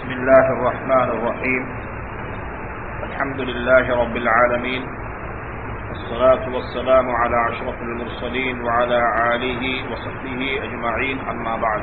بسم الله الرحمن الرحيم. الحمد لله رب العالمين، والصلاة والسلام على أشرف المرسلين وعلى آله وصحبه أجمعين، أما بعد.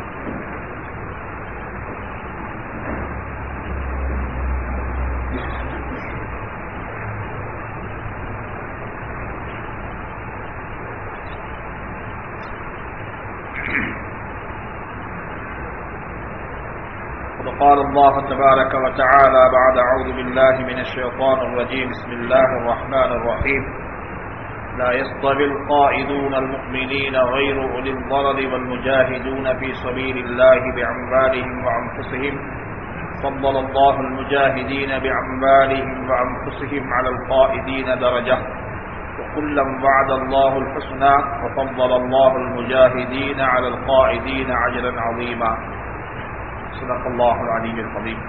قال الله تبارك وتعالى بعد أعوذ بالله من الشيطان الرجيم. بسم الله الرحمن الرحيم. لا يستوي القائدون المؤمنين غير أولي الضرر والمجاهدون في سبيل الله بأموالهم وأنفسهم فضل الله المجاهدين بأموالهم وأنفسهم على القائدين درجة وكلا وعد الله الحسنى وفضل الله المجاهدين على القائدين أجرا عظيما. صدق الله العلي العظيم.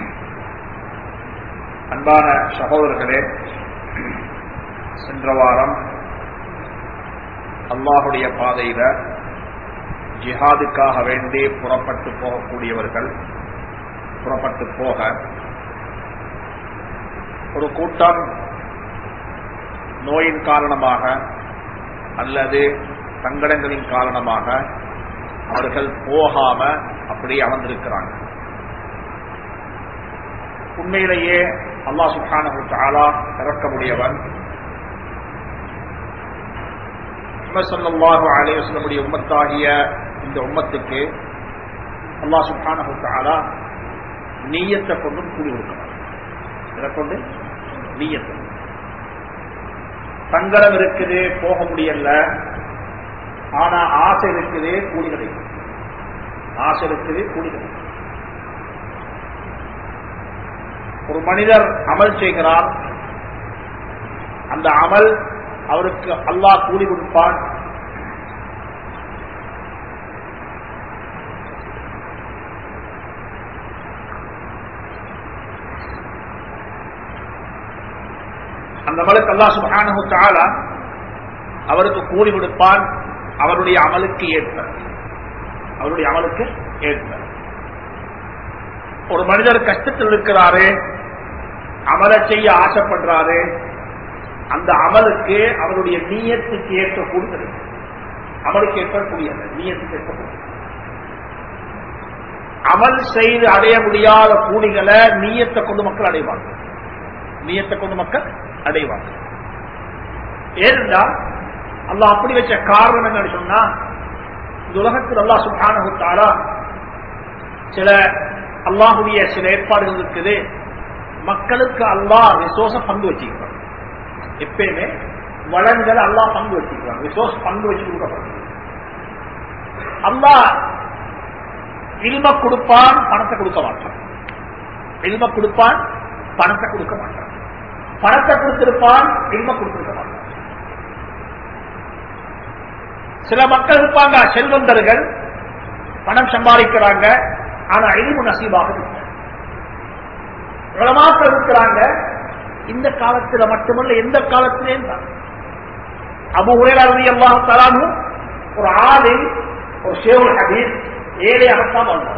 அன்பான சகோதரர்களே, சென்ற வாரம் அல்லாஹுடைய பாதையில ஜிஹாதுக்காக வேண்டி புறப்பட்டு போகக்கூடியவர்கள் புறப்பட்டு போக ஒரு கூட்டம் நோயின் காரணமாக அல்லது சங்கடங்களின் காரணமாக அவர்கள் போகாம அப்படியே அமர்ந்திருக்கிறாங்க. உண்மையிலேயே அல்லாஹ் சுப்ஹானஹு வ தஆலா இறக்கமுடையவன். முஹம்மது ஸல்லல்லாஹு அலைஹி வஸல்லம் உம்மத்தாகிய இந்த உம்மத்துக்கு அல்லாஹ் சுப்ஹானஹு வ தஆலா நிய்யத்தை கொண்டு கூலி கொடுக்கிறார். இதை கொண்டு நிய்யத்தை, சங்கடம் இருக்குது போக முடியல, ஆனா ஆசை இருக்குது கூலி கிடைக்கும். ஆசை இருக்குது கூலி கிடைக்கும். ஒரு மனிதர் அமல் செய்கிறார், அந்த அமல் அவருக்கு அல்லாஹ் கூலி கொடுப்பான். அந்த அமலுக்கு அல்லாஹ் சுப்ஹானஹு வ தஆலா அவருக்கு கூலி கொடுப்பான். அவருடைய அமலுக்கு ஏற்ப, அவருடைய அமலுக்கு ஏற்ப. ஒரு மனிதர் கஷ்டத்தில் இருக்கிறாரு, அமலை செய்ய ஆசைப்படுறாரு, அந்த அமலுக்கு அவருடைய நியத்துக்கு ஏற்ற கூலி கிடைக்கும். அமலுக்கு ஏற்ப கூலியல்ல, நியத்துக்கு ஏற்ற கூலி. அமல் செய்து அடைய முடியாத கூலிகளை நியத்தை கொண்டு மக்கள் அடைவாங்க. நியத்தை கொண்டு மக்கள் அடைவாங்க. ஏனென்றால் அல்லாஹ் அப்படி வச்ச காரணம் என்னன்னு சொன்னா, இந்த உலகத்தில் அல்லாஹ் சுப்ஹானஹு வ தஆலா சில அல்லாஹுடைய சில ஏற்பாடுகள் இருக்குது. மக்களுக்கு அல்லாஹ் ரிசோர்ஸ பங்கு வச்சுக்கிறான். எப்பயுமே வளங்களை அல்லாஹ் பங்கு வச்சுக்கிறான். ரிசோர்ஸ் பங்கு வச்சு கொடுக்கப்படுது. அல்லாஹ் இல்ம கொடுப்பான், பணத்தை கொடுக்க மாட்டான். இல்ம கொடுப்பான், பணத்தை கொடுக்க மாட்டான். பணத்தை கொடுத்திருப்பான், இல்ம கொடுத்திருக்க மாட்டான். சில மக்கள் இருப்பாங்க, செல்வந்தர்கள், பணம் சம்பாதிக்கிறாங்க, ஆனா இல்மு நசீபாக உலமாக்கள் இருக்கிறாங்க. இந்த காலத்தில் மட்டுமல்ல, எந்த காலத்திலேயும் தான். அபூ ஹுரைரா ரலியல்லாஹு தஆலா அன்ஹு ஒரு ஆலிம், ஒரு ஷேகுல் ஹதீஸ், ஏழையாகத்தான் வாழ்ந்தார்.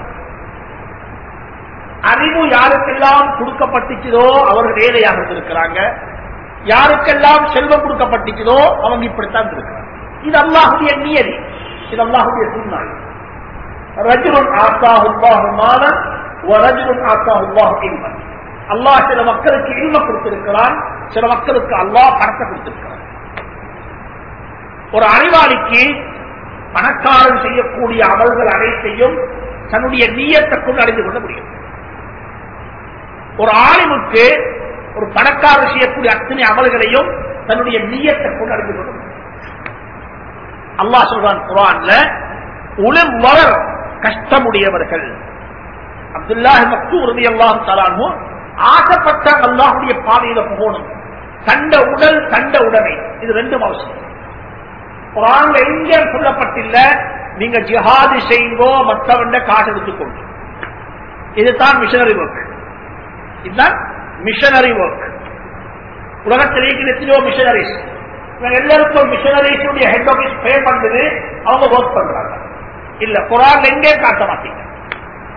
அறிவு யாருக்கெல்லாம் கொடுக்கப்பட்டுச்சதோ அவர்கள் ஏழையாக இருந்திருக்கிறாங்க. யாருக்கெல்லாம் செல்வம் கொடுக்கப்பட்டுச்சதோ அவங்க இப்படித்தான் இருக்கிறாங்க. இது அல்லாஹுடைய நியதி, இது அல்லாஹுடைய சுன்னாய். ரஜுலுன் ஆத்தாஹு அல்லாஹு மாலன் வ ரஜுலுன் ஆத்தாஹு அல்லாஹு இல்மன். அல்லாஹ் சில மக்களுக்கு இல்ம கொடுத்திருக்கிறான், சில மக்களுக்கு அல்லாஹ் பணத்தை கொடுத்திருக்கிறான். ஒரு அறிவாளிக்கு பணக்காரன் செய்யக்கூடிய அமல்கள் அனைத்தையும் தன்னுடைய நியத்தை கொண்டு அடைந்து கொள்ள முடியும். ஒரு ஆலிமுக்கு ஒரு பணக்காரர் செய்யக்கூடிய அத்தனை அமல்களையும் தன்னுடைய நியத்தை கொண்டு அடைந்து கொள்ள முடியும். அல்லாஹ் சொல்றான் குர்ஆன்ல, உலர் வளர் கஷ்டமுடையவர்கள். அப்துல்லாஹ் மக்தூம் ரலியல்லாஹு தஆலா அன்ஹு ஆசைப்பட்டாங்க அல்லாஹ்வுடைய பாதையில போகணும். தண்ட உடல் தண்ட உடைமை, இது ரெண்டும் அவசியம். குர்ஆன்ல எங்க சொல்லப்பட்டில்ல நீங்க ஜிஹாது செய்யுங்கோ மற்றவண்ட காசு எடுத்துக்கொண்டு. இதுதான் மிஷனரி ஒர்க். இதுதான் மிஷனரி ஒர்க். உலகத்தில் எத்தனையோ மிஷனரிஸ், எல்லாருக்கும் மிஷனரிஸுடைய ஹெட் ஆபீஸ் பே பண்ணுது, அவங்க ஒர்க் பண்றாங்க. இல்ல குர்ஆன் எங்கே காட்ட மாட்டீங்க.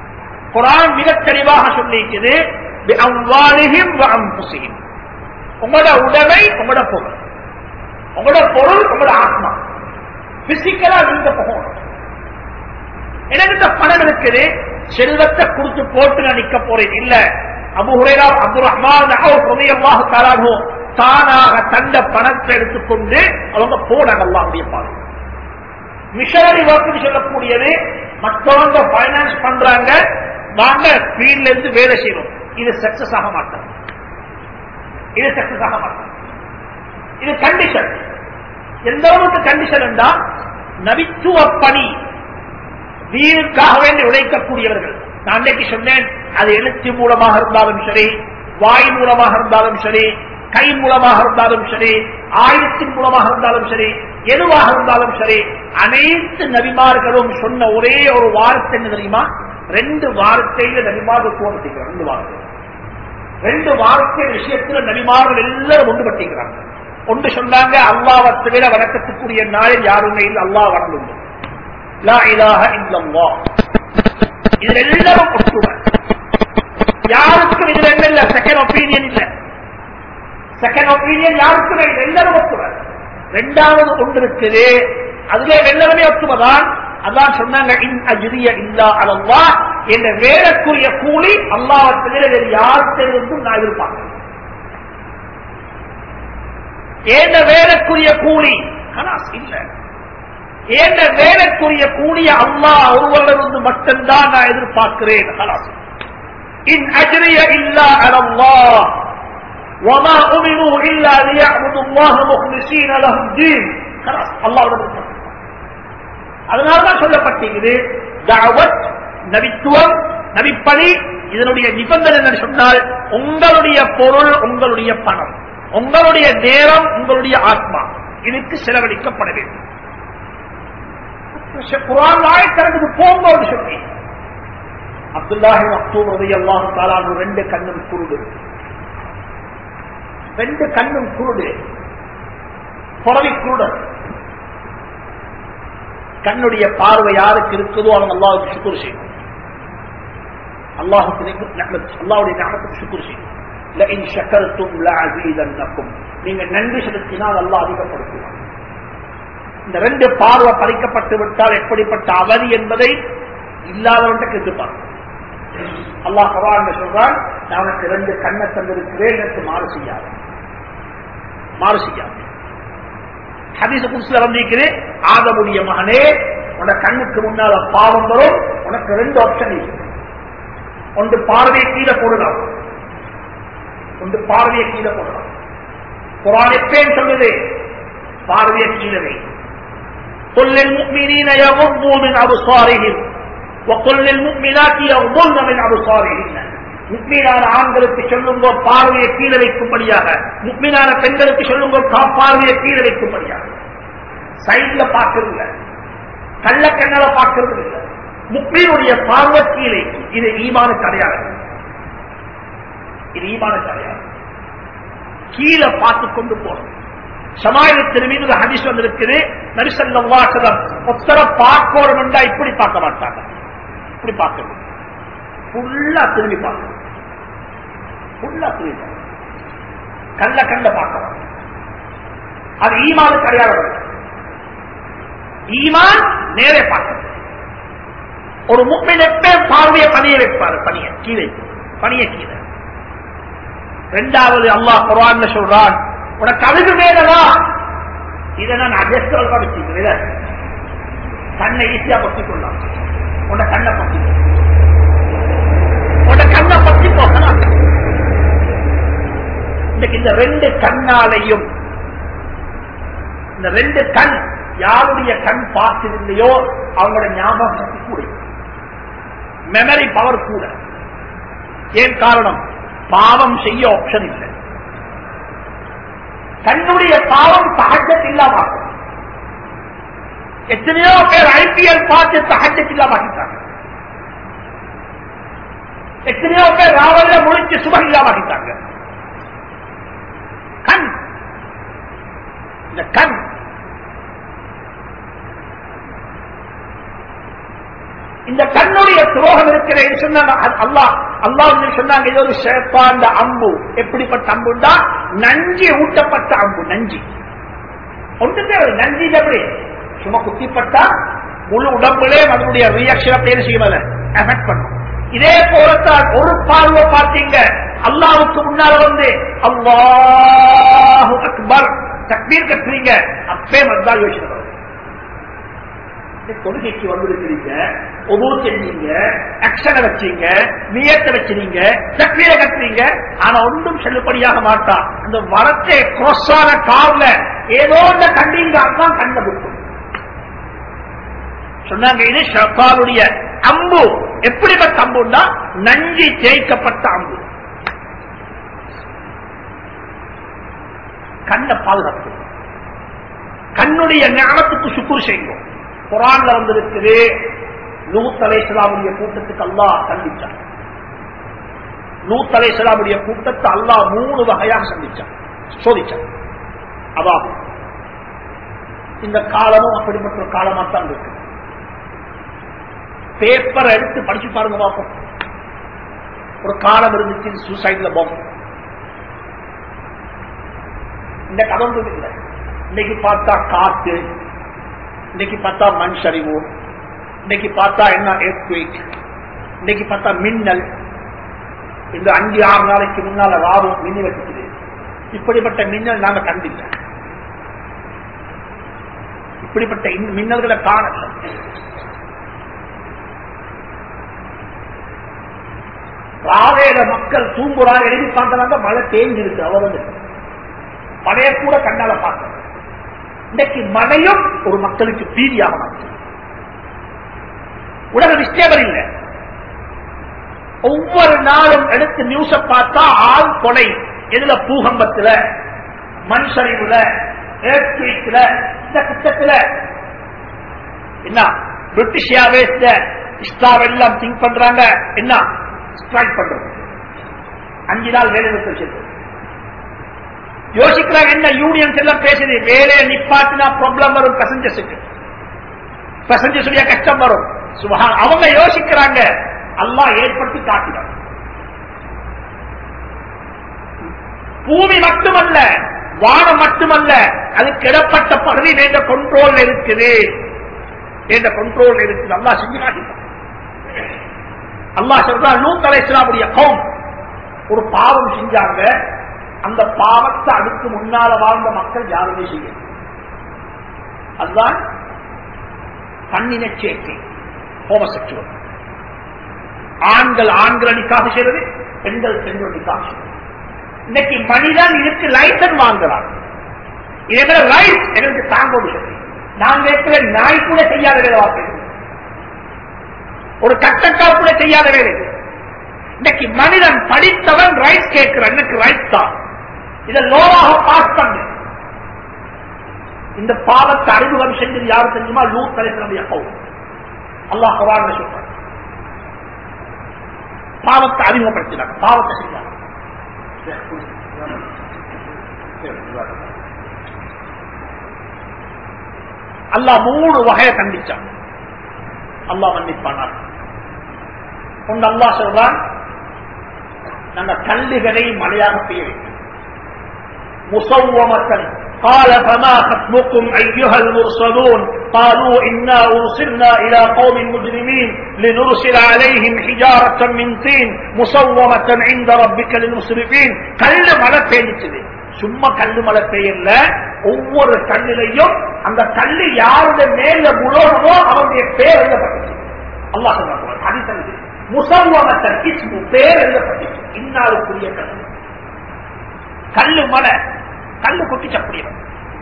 குர்ஆன் மிக தெளிவாக சொல்லியிருக்கிறது, பிஅம்வாலிஹிம் வ அன்ஃபுஸிஹிம். உங்களோட உடைமை, உங்களோட பொருள், உங்களோட பொருள், உங்களோட ஆத்மா. பிசிக்கலா நீங்க போகணும். எனக்கு பணம் இருக்குது, செல்வத்தை கொடுத்து போட்டு நான் நிக்க போறேன் இல்ல. அபூ ஹுரைரா அப்துல் ரஹ்மான் ரலியல்லாஹு தஆலா அன்ஹு தானாக தந்த பணத்தை எடுத்துக்கொண்டு அவங்க போனாங்க அல்லாஹ்வுடைய பாதை. மிஷனரி ஒர்க் சொல்லக்கூடியது, மற்றவங்க பைனான்ஸ் பண்றாங்க, நாங்க ஃபீல்ட்ல இருந்து வேலை செய்யணும். இது சக்சஸ் ஆக மாட்டோம். இது சக்சஸ் ஆக மாட்டோம். இது கண்டிஷன். எந்த அளவுக்கு கண்டிஷன் என்றா, நபித்துவ பணி தீனுக்காக வேண்டி உழைக்கக்கூடியவர்கள். நான் அன்றைக்கு சொன்னேன், அது எழுத்து மூலமாக இருந்தாலும் சரி, வாய் மூலமாக இருந்தாலும் சரி, கை மூலமாக இருந்தாலும் சரி, ஆயுதத்தின் மூலமாக இருந்தாலும் சரி, எதுவாக இருந்தாலும் சரி, அனைத்து நபிமார்களும் சொன்ன ஒரே ஒரு வார்த்தை என்ன தெரியுமா? 2 வார்த்தையில நபிமார்கள் கோபத்திக்கிறார். 2 வார்த்தை, 2 வார்த்தை விஷயத்தில் நபிமார்கள் எல்லாரும் ஒன்றுபட்டிருக்கிறாங்க. ஒன்று சொன்னாங்க, அல்லாஹ்வை தவிர வணக்கத்துக்குரிய நாளில் யாருமே இல்லை, அல்லாஹ் வணங்கும். லா இலாஹ இல்லல்லாஹ். இதுல எல்லாரும் ஒற்றுமை. யாருக்கும் இதுல என்ன இல்ல, செகண்ட் ஒப்பீனியன் இல்ல. செகண்ட் ஒப்பீனியன் யாருக்கும் இல்லை, எல்லாரும் ஒற்றுமை. 2வது ஒன்று இருக்குது, அதுல எல்லாருமே ஒற்றுமைதான். அதான் சொன்னாங்க, இன் அஜ்ரிய இல்லா அலல்லாஹ், என்ற வேலைக்குரிய கூலி அல்லாஹ்வை தவிர வேறு யாருக்கும் நான் எதிர்பார்க்கிறேன். ஏண்ட வேலைக்குரிய கூலி கலாஸ் இல்ல. ஏண்ட வேலைக்குரிய கூலிய அல்லாஹ் ஒருவரிலிருந்து மட்டும்தான் நான் எதிர்பார்க்கிறேன். கலாஸ். இன் அஜ்ரிய இல்லா அலல்லாஹ் வமா உமிரு இல்லா லியஅபுதுல்லாஹ முக்லிஸீன லஹு தீன். கலாஸ். அல்லாஹ்வுடைய. அதனால்தான் சொல்லப்பட்டிருக்கிறது, தஅவத், நபித்துவம், நபிப்பணி, இதனுடைய நிபந்தனை என்ன சொன்னால், உங்களுடைய பொருள், உங்களுடைய பணம், உங்களுடைய நேரம், உங்களுடைய ஆத்மா இதுக்கு செலவழிக்கப்பட வேண்டும். குர்ஆன் ஆயத்திற்கு போகும்போது சொல்லி, அப்துல்லாஹி மக்தூம் ரலியல்லாஹு தஆலா அன்ஹு 2 கண்ணும் குருடு, 2 கண்ணும் குருடு, புறவி குருடன். கண்ணுடைய பார்வை யாருக்கு இருக்குதோ அவங்க அல்லாஹ்வுக்கு ஷுக்ர் செய்யணும். அல்லாஹ்வுடைய நிஅமத்துக்கு ஷுக்ர் செய்யணும். லஇன் ஷக்கர்தும் லஅஸீதன்னகும். நீங்க நன்றி செலுத்தினால் அல்லாஹ் அதிகப்படுத்துவார். இந்த 2 பார்வை பறிக்கப்பட்டு விட்டால் எப்படிப்பட்ட அவதி என்பதை இல்லாதவன்ட்ட கேட்டுப்பார். அல்லாஹ் குர்ஆன்ல சொல்றான், நான் உனக்கு 2 கண்ணை தந்திருக்கிறேன், எனக்கு மாறு செய்யாது, மாறு செய்யாது. ஹதீஸ் குத்ஸில வந்திருக்குது, ஆதமுடைய மகனே, உன கண்ணுக்கு முன்னால பாவம் வரும், உனக்கு 2 ஆப்ஷன் இருக்கு. ஒன்று பார்வையை கீழே போடலாம், ஒன்று பார்வையை கீழே போடலாம். குர்ஆன் எப்பேன் சொல்லுது, பார்வையை கீழே வை. قل للمؤمنين يغضوا من أبصارهم وقل للمؤمنات يغضن من أبصارهن. முக்மீனான ஆண்களுக்கு சொல்லுங்க பார்வையை கீழே வைக்கும்படியாக, முக்மீனான பெண்களுக்கு சொல்லுங்க பார்வையை கீழே வைக்கும்படியாக. சைட்ல பார்க்கறது இல்லை, கள்ள கண்ணால பார்க்கறது இல்லை. முக்மீனுடைய பார்வை கீழே. இது ஈமானுக்கு அடையாளம், இது ஈமானுக்கு அடையாளம். கீழே பார்த்து கொண்டு போகணும். ஷமாயில் திருமீது ஹதீஸ் வந்திருக்குது, நபி ஸல்லல்லாஹு அலைஹி வஸல்லம் ஒத்தர பார்க்கணும் என்றா இப்படி பார்க்க மாட்டாங்க, இப்படி பார்க்கணும், ஃபுல்லா திரும்பி பார்க்கணும், ஃபுல்லா திரும்பி பார்க்கணும், கண்ட கண்ட பார்க்கணும். அது ஈமானுக்கு அடையாளம். ஈமான் நேரே பார்க்கணும். ஒரு முஃமின் எப்ப பார்வையை பணிய வைப்பாரு, பணிய கீழே, பணிய கீழே. 2வது அல்லாஹ் குர்ஆன்ல சொல்றான், உனக்கு அழுகு வேதனா, இதை நான் அட்ஜஸ்ட் வச்சுக்கிறேன், கண்ணை ஈஸியா பற்றி கொள்ளலாம். உன்னை கண்ணை பற்றி, உன்னை கண்ணை பற்றி போகலாம். இன்னைக்கு இந்த 2 கண்ணாலையும், இந்த 2 கண் யாருடைய கண் பார்த்திருந்தையோ அவங்களோட ஞாபக சக்தி கூட, மெமரி பவர் கூட. ஏன் காரணம்? பாவம் செய்ய ஆப்ஷன் இல்லை. கண்ணுடைய பாவம் தஹஜ்ஜத் இல்லாம, எத்தனையோ பேர் ஐபிஎல் பார்த்து தஹஜ்ஜத் இல்லாம ஆகிட்டாங்க. எத்தனையோ பேர் ராவல்ல முடிச்சு சுபஹ் இல்லாம ஆகிட்டாங்க. கண், இந்த கண், இந்த கண்ணுடைய கண்ணுடைய துரோகம் இருக்கிறேன்னு சொன்னாங்க. அல்லாஹ் சொன்னாங்க இது ஒரு ஷைத்தான்ட அம்பு. எப்படிப்பட்ட அம்புண்டா நஞ்சி ஊட்டப்பட்ட அம்பு. நஞ்சி ஒன்றுமே நஞ்சி எப்படி சும்மா குத்திப்பட்டா முழு உடம்புலே அதனுடைய ரியாக்ஷன் பேர் செய்வது எஃபெக்ட் பண்ணும். இதே போலத்தான் ஒரு பார்வை பார்த்தீங்க அல்லாஹ்வுக்கு முன்னால வந்து அல்லாஹு அக்பர் தக்பீர் கட்டுறீங்க, அப்பே வந்தா யோசனை தொழுகைக்கு வந்திருக்கிறீங்க, ஒவ்வொரு செஞ்சீங்க, ஆக்ஷனை வச்சீங்க, நியத்தை வச்சிருங்க, தக்பீரை கட்டுறீங்க, ஆனா ஒன்றும் செல்லுபடியாக மாட்டா. அந்த வரத்தை கிராஸான கார்ல ஏதோ ஒன்று கண்டீங்க, அதுதான் கண்ண புக்கும் சொன்னாங்க. இது ஷைத்தானுடைய அம்பு. எப்படிப்பட்ட அம்புன்னா நஞ்சி தேய்க்கப்பட்ட அம்பு. கண்ணை பாதுகாப்பு, கண்ணுடைய ஞானத்துக்கு சுக்குர் செய்யும். குர்ஆன்ல வந்திருக்குது, லூத் அலைஹிஸ்ஸலாமுடைய கூட்டத்துக்கு அல்லாஹ் கண்டிச்சான். லூத் அலைஹிஸ்ஸலாமுடைய கூட்டத்தை அல்லாஹ் 3 வகையாக சந்திச்சான், சோதிச்சான். அதாவது இந்த காலமும் அப்படிப்பட்ட ஒரு காலமா தான் இருக்கு. பேப்பரை எடுத்து படிச்சு பாருங்க பார்ப்போம். ஒரு காலம் இருந்துச்சு சூசைட்ல பாம்பு. இந்த கதம் இல்லை. இன்னைக்கு பார்த்தா காத்து, இன்னைக்கு பார்த்தா மண் சரிவு, இன்னைக்கு பார்த்தா என்ன எர்த்குவேக், இன்னைக்கு பார்த்தா மின்னல். இந்த 5-6 நாளைக்கு முன்னால ராவும் மின்னி வச்சுக்குது. இப்படிப்பட்ட மின்னல் நாங்க கண்டில்லை. இப்படிப்பட்ட மின்னல்களை காணல. ராவேல மக்கள் தூங்குறாங்க, எழுதி பார்த்தாங்க மழை தேங்கிருக்கு. அவ்வளவு மழைய கூட கண்ணால பார்க்க. இன்னைக்கு மழையும் ஒரு மக்களுக்கு பீதியாக மாற்று. உலக நிச்சயம் இல்லை. ஒவ்வொரு நாளும் எடுத்து நியூஸ பார்த்தா ஆள் கொலை. எதுல? பூகம்பத்துல, மண் சரிவுல, எர்த்குவேக்ல, இந்த குற்றத்துல. என்ன பிரிட்டிஷ் ஏர்வேஸ்ல ஸ்டார் எல்லாம் திங்க் பண்றாங்க, என்ன ஸ்ட்ரைக் பண்றது. 5 நாள் வேலை நிறுத்தம் யோசிக்கிறாங்க. என்ன யூனியன்ஸ் எல்லாம் பேசுது, வேலையை நிப்பாட்டினா ப்ராப்ளம் வரும் பேசஞ்சர்ஸுக்கு, பேசஞ்சர்ஸுடைய கஷ்டம் வரும். சுபஹான். அவங்க யோசிக்கிறாங்க, அல்லாஹ் ஏற்படுத்தி காட்டினார். பூமி மட்டுமல்ல, வானம் மட்டுமல்ல, அதுக்கு இடப்பட்ட பகுதி என்ற கண்ட்ரோல் இருக்குது, என்ற கண்ட்ரோல் இருக்குது. அல்லாஹ் செஞ்சு காட்டினார். அல்லாஹ் சொல்றா, லூத் அலைஹிஸ்ஸலாமுடைய கௌம் ஒரு பாவம் செஞ்சாங்க. அந்த பாவத்தை அதுக்கு முன்னால வாழ்ந்த மக்கள் யாருமே செய்ய. அதுதான் கண்ணின சேர்க்கை, ஹோமோசெக்சுவல். ஆண்கள் ஆண்கள் நிக்காஹ் செய்வது, பெண்கள் பெண்கள் நிக்காஹ் செய்வது. இன்னைக்கு மனிதன் இதுக்கு லைசன்ஸ் வாங்குறான். இதே ரைட் எங்களுக்கு தாங்க முடியாது. நான் கேட்கிற நாய் கூட செய்யாத வேலை வார்த்தை, ஒரு கட்டக்கா கூட செய்யாத வேலை. இன்னைக்கு மனிதன் படித்தவன் ரைட் கேட்கிறான், எனக்கு ரைட் தான், இதை லோவாக பாஸ் பண்ணு. இந்த பாவத்தை அறிமுகம் செஞ்சது யாரு தெரியுமா? லூத் அலைஹிஸ்ஸலாமுடைய கௌம். அல்லாஹ் குர்ஆன்ல சொல்றான், பாவத்தை அறிமுகப்படுத்தினாங்க, பாவத்தை செஞ்சாங்க. அல்லாஹ் 3 வகையை கண்டிச்சான். அல்லாஹ் மன்னிப்பானார். ஒன்று அல்லாஹ் சொல்றான், நாங்க கல்லுகளை மழையாக பெய்ய வைக்கும். முஸவ்வமத்தன் قال فما خطبكم ايها المرسلون قالوا انا ارسلنا الى قوم مجرمين لنرسل عليهم حجاره من طين مسومه عند ربك للمسرفين. கல்லு மழை பெய்யுது. சும்மா கல்லு மழை பெய்யல, ஒவ்வொரு கல்லிலையும் அந்த கல்லு யாருடைய மேல முழோனோ அவருடைய பேர் எழுதப்பட்டுச்சு. அல்லாஹ் சொல்றான் ஹதீஸ், முஸவ்வமத்தன் இஸ்மு, பேர் எழுதப்பட்டுச்சு. இன்னாருக்குரிய கல்லு. கல்லு மழை, கல்லு கொட்டி சப்படியும்.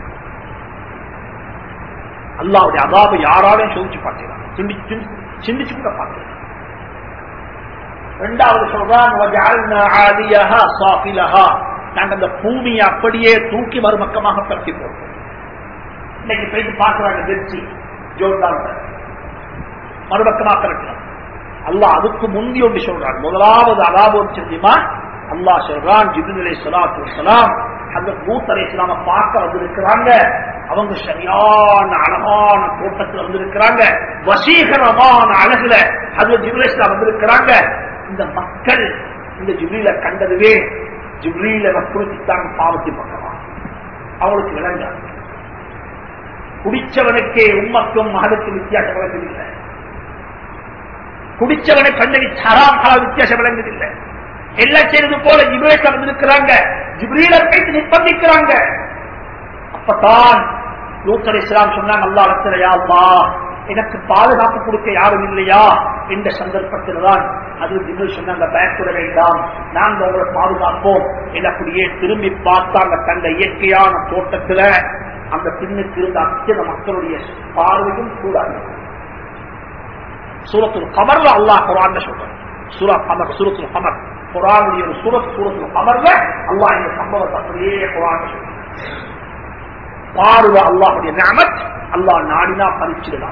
அல்லாஹ்வுடைய அதாபை யாராலையும் சோதிச்சு பார்க்கிறான், சிந்திச்சு கூட பார்க்கிறான். இரண்டாவது சொல்றான், வஜஅல்னா ஆலியஹா சாஃபிலஹா, நாங்கள் அந்த பூமியை அப்படியே தூக்கி மறுபக்கமாக பரப்பி போட்டோம். இன்னைக்கு போயிட்டு பார்க்கிறாங்க திருச்சி ஜோர்டான் மறுபக்கமாக இருக்கிறான். அல்லாஹ் அதுக்கு முந்தி ஒன்று சொல்றான். முதலாவது அதாபு தெரியுமா? அல்லாஹ் சொல்றான், ஜிப்ரீல் அலைஹிஸ்ஸலாத்து வஸ்ஸலாம் அந்த லூத் அலைஹிஸ்ஸலாம பார்க்க வந்திருக்கிறாங்க. அவங்க சரியான அழகான தோட்டத்தில் வந்திருக்கிறாங்க, வசீகரமான அழகுல அது ஜிப்ரீல் வந்திருக்கிறாங்க. இந்த மக்கள் இந்த ஜிப்ரீல கண்டதுவே ஜிப்ரீல வற்புறுத்தித்தாங்க பாவத்தை பண்ணலாம். அவங்களுக்கு விளங்காது. குடிச்சவனுக்கே உம்மக்கும் மகளுக்கும் வித்தியாசம் விளங்குதில்லை. குடிச்சவனை கண்டவி ஹராம் ஹலால் வித்தியாசம் விளங்குதில்லை. எல்லாம் செய்வது போல ஜிப்ரீல் வந்திருக்கிறாங்க, ஜிப்ரீல கைத்து நிர்பந்திக்கிறாங்க. அப்பதான் லூத் அலைஹிஸ்ஸலாம் சொன்னாங்க, அல்லாஹ் யா அல்லாஹ் எனக்கு பாதுகாப்பு கொடுக்க யாரும் இல்லையா என்ற சந்தர்ப்பத்தில் தான் அது ஜிப்ரீல் சொன்னாங்க, பயப்பட வேண்டாம், நாங்கள் உங்களை பாதுகாப்போம். அப்படியே திரும்பி பார்த்தாங்க, தந்த இயற்கையான தோட்டத்தில் அந்த பின்னுக்கு இருந்த அத்தனை மக்களுடைய பார்வையும் கூடாது. சூரத்துல் கமர்ல அல்லாஹ் குர்ஆன்ல சொல்றான், சூரத்துல் கமர் குர்ஆனுடைய ஒரு சூரத்துல் கமர்ல அல்லாஹ் இந்த சம்பவத்தை அப்படியே குர்ஆன்ல சொல்றான். பார்வை அல்லாஹ்வுடைய நிஅமத், அல்லாஹ் நாடினா பறிச்சிடலாம்.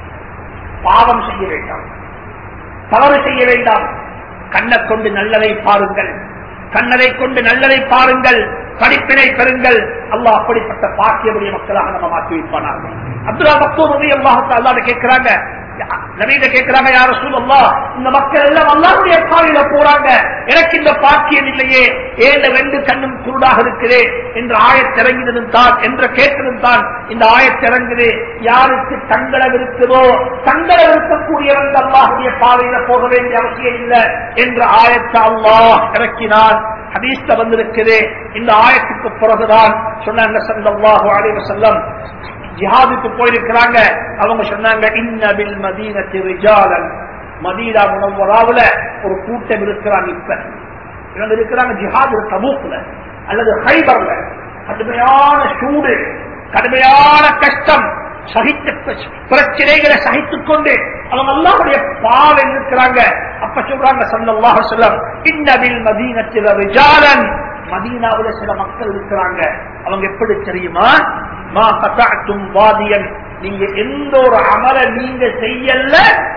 பாவம் செய்ய வேண்டாம், தவறு செய்ய வேண்டாம். கண்ணை கொண்டு நல்லதை பாருங்கள், கண்ணதை கொண்டு நல்லதை பாருங்கள், படிப்பினை பெறுங்கள். அல்லாஹ் அப்படிப்பட்ட பாக்கியமுடைய மக்களாக நம்ம மாற்றி வைப்பானார்கள். அப்துல்லா மக்தூம் ரலியல்லாஹு தஆலா கேட்கிறாங்க, நபியிட்ட கேட்கிறாங்க, யா ரசூலல்லாஹ் இந்த மக்கள் எல்லாம் அல்லாஹ்வுடைய பாதையில போறாங்க, எனக்கு இந்த பாக்கியம் இல்லையே, ஏன் ரெண்டு கண்ணும் குருடாக இருக்கிறே என்ற ஆயத்திறங்கினதும் தான் என்ற கேட்டதும் தான் இந்த ஆயத்திறங்குது. யாருக்கு தங்களம் இருக்குதோ தங்களம் இருக்கக்கூடியவங்க அல்லாஹ்வுடைய பாதையில போக வேண்டிய அவசியம் இல்லை என்ற ஆயத்தை அல்லாஹ் இறக்கினான். ஹதீஸ்ல வந்திருக்குது. இந்த ஆயத்துக்கு பிறகுதான் சொன்னாங்க ஸல்லல்லாஹு அலைஹி வஸல்லம் ஜிஹாதுக்கு போயிருக்கிறாங்க. அவங்க சொன்னாங்க, இன்னபில் மதீனத்தி ரிஜாலன், மதீனா முனவ்வராவுல ஒரு கூட்டம் இருக்கிறாங்க. இப்ப இவங்க இருக்கிறாங்க ஜிஹாது தபூக்ல அல்லது ஹைபர்ல. கடுமையான சூடு, கடுமையான கஷ்டம், சகித்த பிரச்சனைகளை சகித்துக் கொண்டு அவங்க அல்லாஹ்வுடைய பாதையில் இருக்கிறாங்க. அப்ப சொல்றாங்க ஸல்லல்லாஹு அலைஹி வஸல்லம், இன்னபில் மதீனத்தி ரிஜாலன், மதீனாவுல சில மக்கள் இருக்கிறாங்க. அவங்க எப்படி தெரியுமா, மா கதஅத்தும் வாதியன், நீங்க எந்த ஒரு அமல நீங்க செய்யல,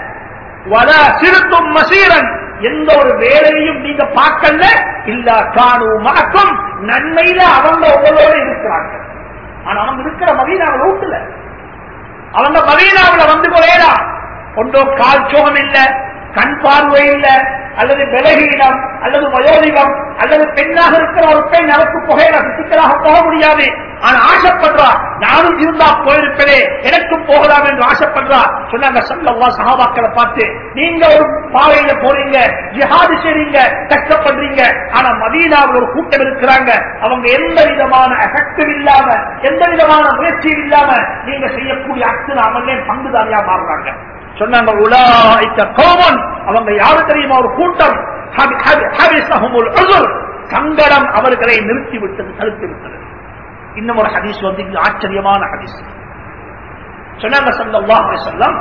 வலா சிறுத்தும் மசீரன், எந்த ஒரு வேலையையும் நீங்க பார்க்கல, இல்லா கானு மஅக்கும், நன்மையில அவங்க உங்களோட இருக்கிறாங்க. ஆனா அவங்க இருக்கிற மதீனாவுல ஊட்டல, அவங்க மதீனாவுல வந்து போறேடா ஒன்றோ கால் சோகம் இல்ல, கண் பார்வை இல்ல, அல்லது விலகீனம் அல்லது வயோதிகம் அல்லது பெண்ணாக இருக்கிற ஒரு பெண் அதற்கு புகையில பிசிக்கலாக போக முடியாது. ஆனா ஆசைப்படுறா, நானும் இருந்தா போயிருப்பதே, எனக்கும் போகலாம் என்று ஆசைப்படுறா. சொன்னாங்க ஸல்லல்லாஹு சஹாபாக்களை பார்த்து, நீங்க ஒரு பாதையில போறீங்க, ஜிஹாது செய்றீங்க, கஷ்டப்படுறீங்க, ஆனா மதீனாவில் ஒரு கூட்டம் இருக்கிறாங்க, அவங்க எந்த விதமான எஃபெக்டிவ் இல்லாம எந்த விதமான முயற்சியும் இல்லாம நீங்க செய்யக்கூடிய அத்தனை அமல்லே பங்குதாரியா மாறுறாங்க. சொன்னாங்க, உலாயிக கௌமன், அவங்க யாரு தெரியுமா, ஒரு கூட்டம், ஹபிஸஹுமுல் உஸர், சங்கடம் அவர்களை நிறுத்திவிட்டது, தடுத்துவிட்டது. இன்னும் ஒரு ஹதீஸ் வந்து ஆச்சரியமான ஹதீஸ். சொன்னாங்க ஸல்லல்லாஹு அலைஹி வஸல்லம்,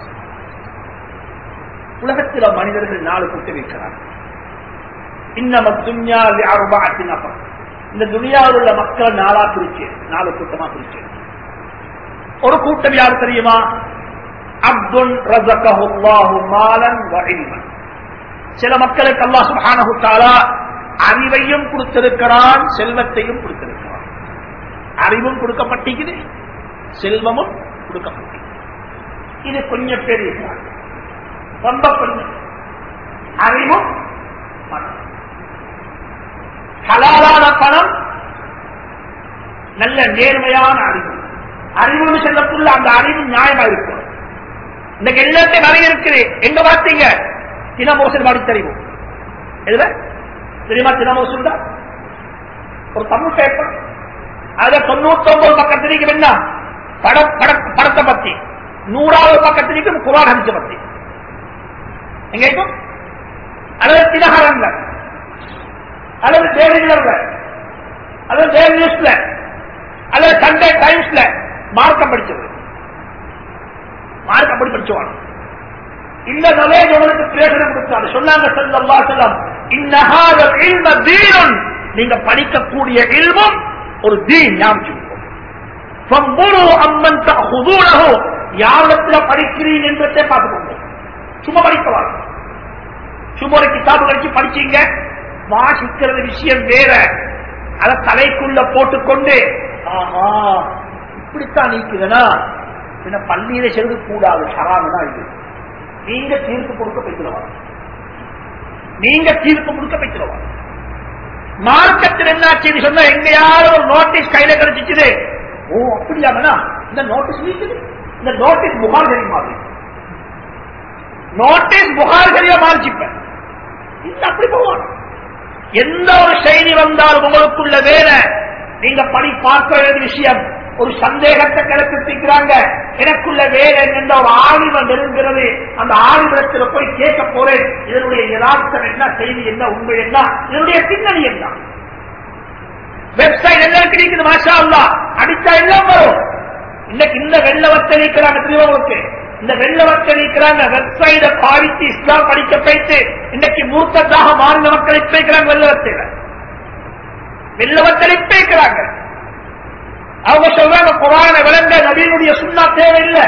உலகத்தில் மனிதர்கள் 4 கூட்டம் இருக்கிறார். இன்னமத் துன்யா லிஅர்பஅத்தி நஃபர், இந்த துனியாவில் உள்ள மக்கள் 4 பிரிச்சு 4 கூட்டமா பிரிச்சு. ஒரு கூட்டம் யார் தெரியுமா, அப்துல் ரஸகஹுல்லாஹு மாலன் வ இல்மன், சில மக்களுக்கு அல்லாஹ் சுப்ஹானஹு தஆலா அறிவையும் கொடுத்திருக்கிறான், செல்வத்தையும் கொடுத்திருக்கிறான். அறிவும் கொடுக்கப்பட்டிருக்குது, செல்வமும் கொடுக்கப்பட்டிருக்குது. இது கொஞ்சம் பேர் இருக்கிறாங்க, ரொம்ப கொஞ்சம். அறிவும் பணம், ஹலாலான பணம், நல்ல நேர்மையான அறிவு. அறிவுன்னு சொல்லக்குள்ள அந்த அறிவு நியாயமா இருக்கும். இன்னைக்கு எல்லாத்தையும் நிறைய இருக்குது. எங்க பார்த்தீங்க, தினமோசல் பாடி தெரியும், எதுல தெரியுமா? தினமோசல் தான் ஒரு தமிழ் பேப்பர், அதுல 99 பக்கத்திற்கு என்ன படத்தை பத்தி, 100வது பக்கத்திற்கும் குர்ஆன் ஹதீஸை பத்தி. எங்க இருக்கும்? அல்லது தினகரன்ல, அல்லது டெய்லில, அல்லது டெய்லி நியூஸ்ல, அல்லது சண்டே டைம்ஸ்ல மார்க்கம் படிச்சது. மார்க்கம் படி படிச்சுவாங்க. இந்த நாலேஜ் உங்களுக்கு பிரயோஜனம் கொடுத்தாரு. சொன்னாங்க ஸல்லல்லாஹு அலைஹி வஸல்லம், இன்ன ஹாதல் இல்ம தீனுன், நீங்க படிக்கக்கூடிய இல்மும் ஒரு தீன். ஞாபகம் ஃபம்புரு அம்மன் தஅஹுதுனஹு, யாரத்துல படிக்கிறீங்க என்பதை பார்த்துக்கோங்க. சும்மா படிக்கலாம், சும்மா ஒரு கிதாபு கழிச்சு படிச்சீங்க, வாசிக்கிறது விஷயம் வேற. அதை தலைக்குள்ள போட்டுக்கொண்டு, ஆஹா இப்படித்தான் நீக்குதுன்னா பின்ன பள்ளியில செல்வது கூடாது, ஹராம்னா இது. நீங்க தீர்ப்பு கொடுக்க போய்க்கிறவாங்க, நீங்க தீர்ப்பு கொடுக்க போய்க்கிறவாங்க. மார்க்கத்தில் என்னாச்சு சொன்னா எங்கேயாவது ஒரு நோட்டீஸ் கையில கிடைச்சிச்சு, ஓ அப்படியாமனா இந்த நோட்டீஸ் நீக்குது, இந்த நோட்டீஸ் புகார்கரி மாதிரி, நோட்டீஸ் புகார்கரியா மாறிச்சுப்ப இல்ல அப்படி போவாங்க. எந்த ஒரு செய்தி வந்தாலும் உங்களுக்குள்ள வேலை நீங்க படி பார்க்க வேண்டிய விஷயம், ஒரு சந்தேகத்தை கிளப்பிக்கிறாங்க, எனக்குள்ள வேலை என்ற ஒரு ஆணிவம் நெருங்கிறது, அந்த ஆணிவத்தில் போய் கேட்க போறேன், இதனுடைய யதார்த்தம் என்ன, செய்தி என்ன, உண்மை என்ன, இதனுடைய பின்னணி என்ன. வெப்சைட் எல்லாம் கிடைக்குது, மாஷா அல்லாஹ், அடிச்சா எல்லாம் வரும். இன்னைக்கு இந்த வெள்ளவத்தை நீக்கிறாங்க, திருவங்களுக்கு இந்த வெள்ளவத்தை நீக்கிறாங்க, வெப்சைட பாதித்து இஸ்லாம் படிக்க போயிட்டு இன்னைக்கு மூர்க்கத்தாக மாறின மக்களை பேய்க்கிறாங்க, வெள்ளவத்தை பேய்க்கிறாங்க. அவங்க சொல்றாங்க குர்ஆனை விளங்க நபியினுடைய சுன்னா தேவையில்லை,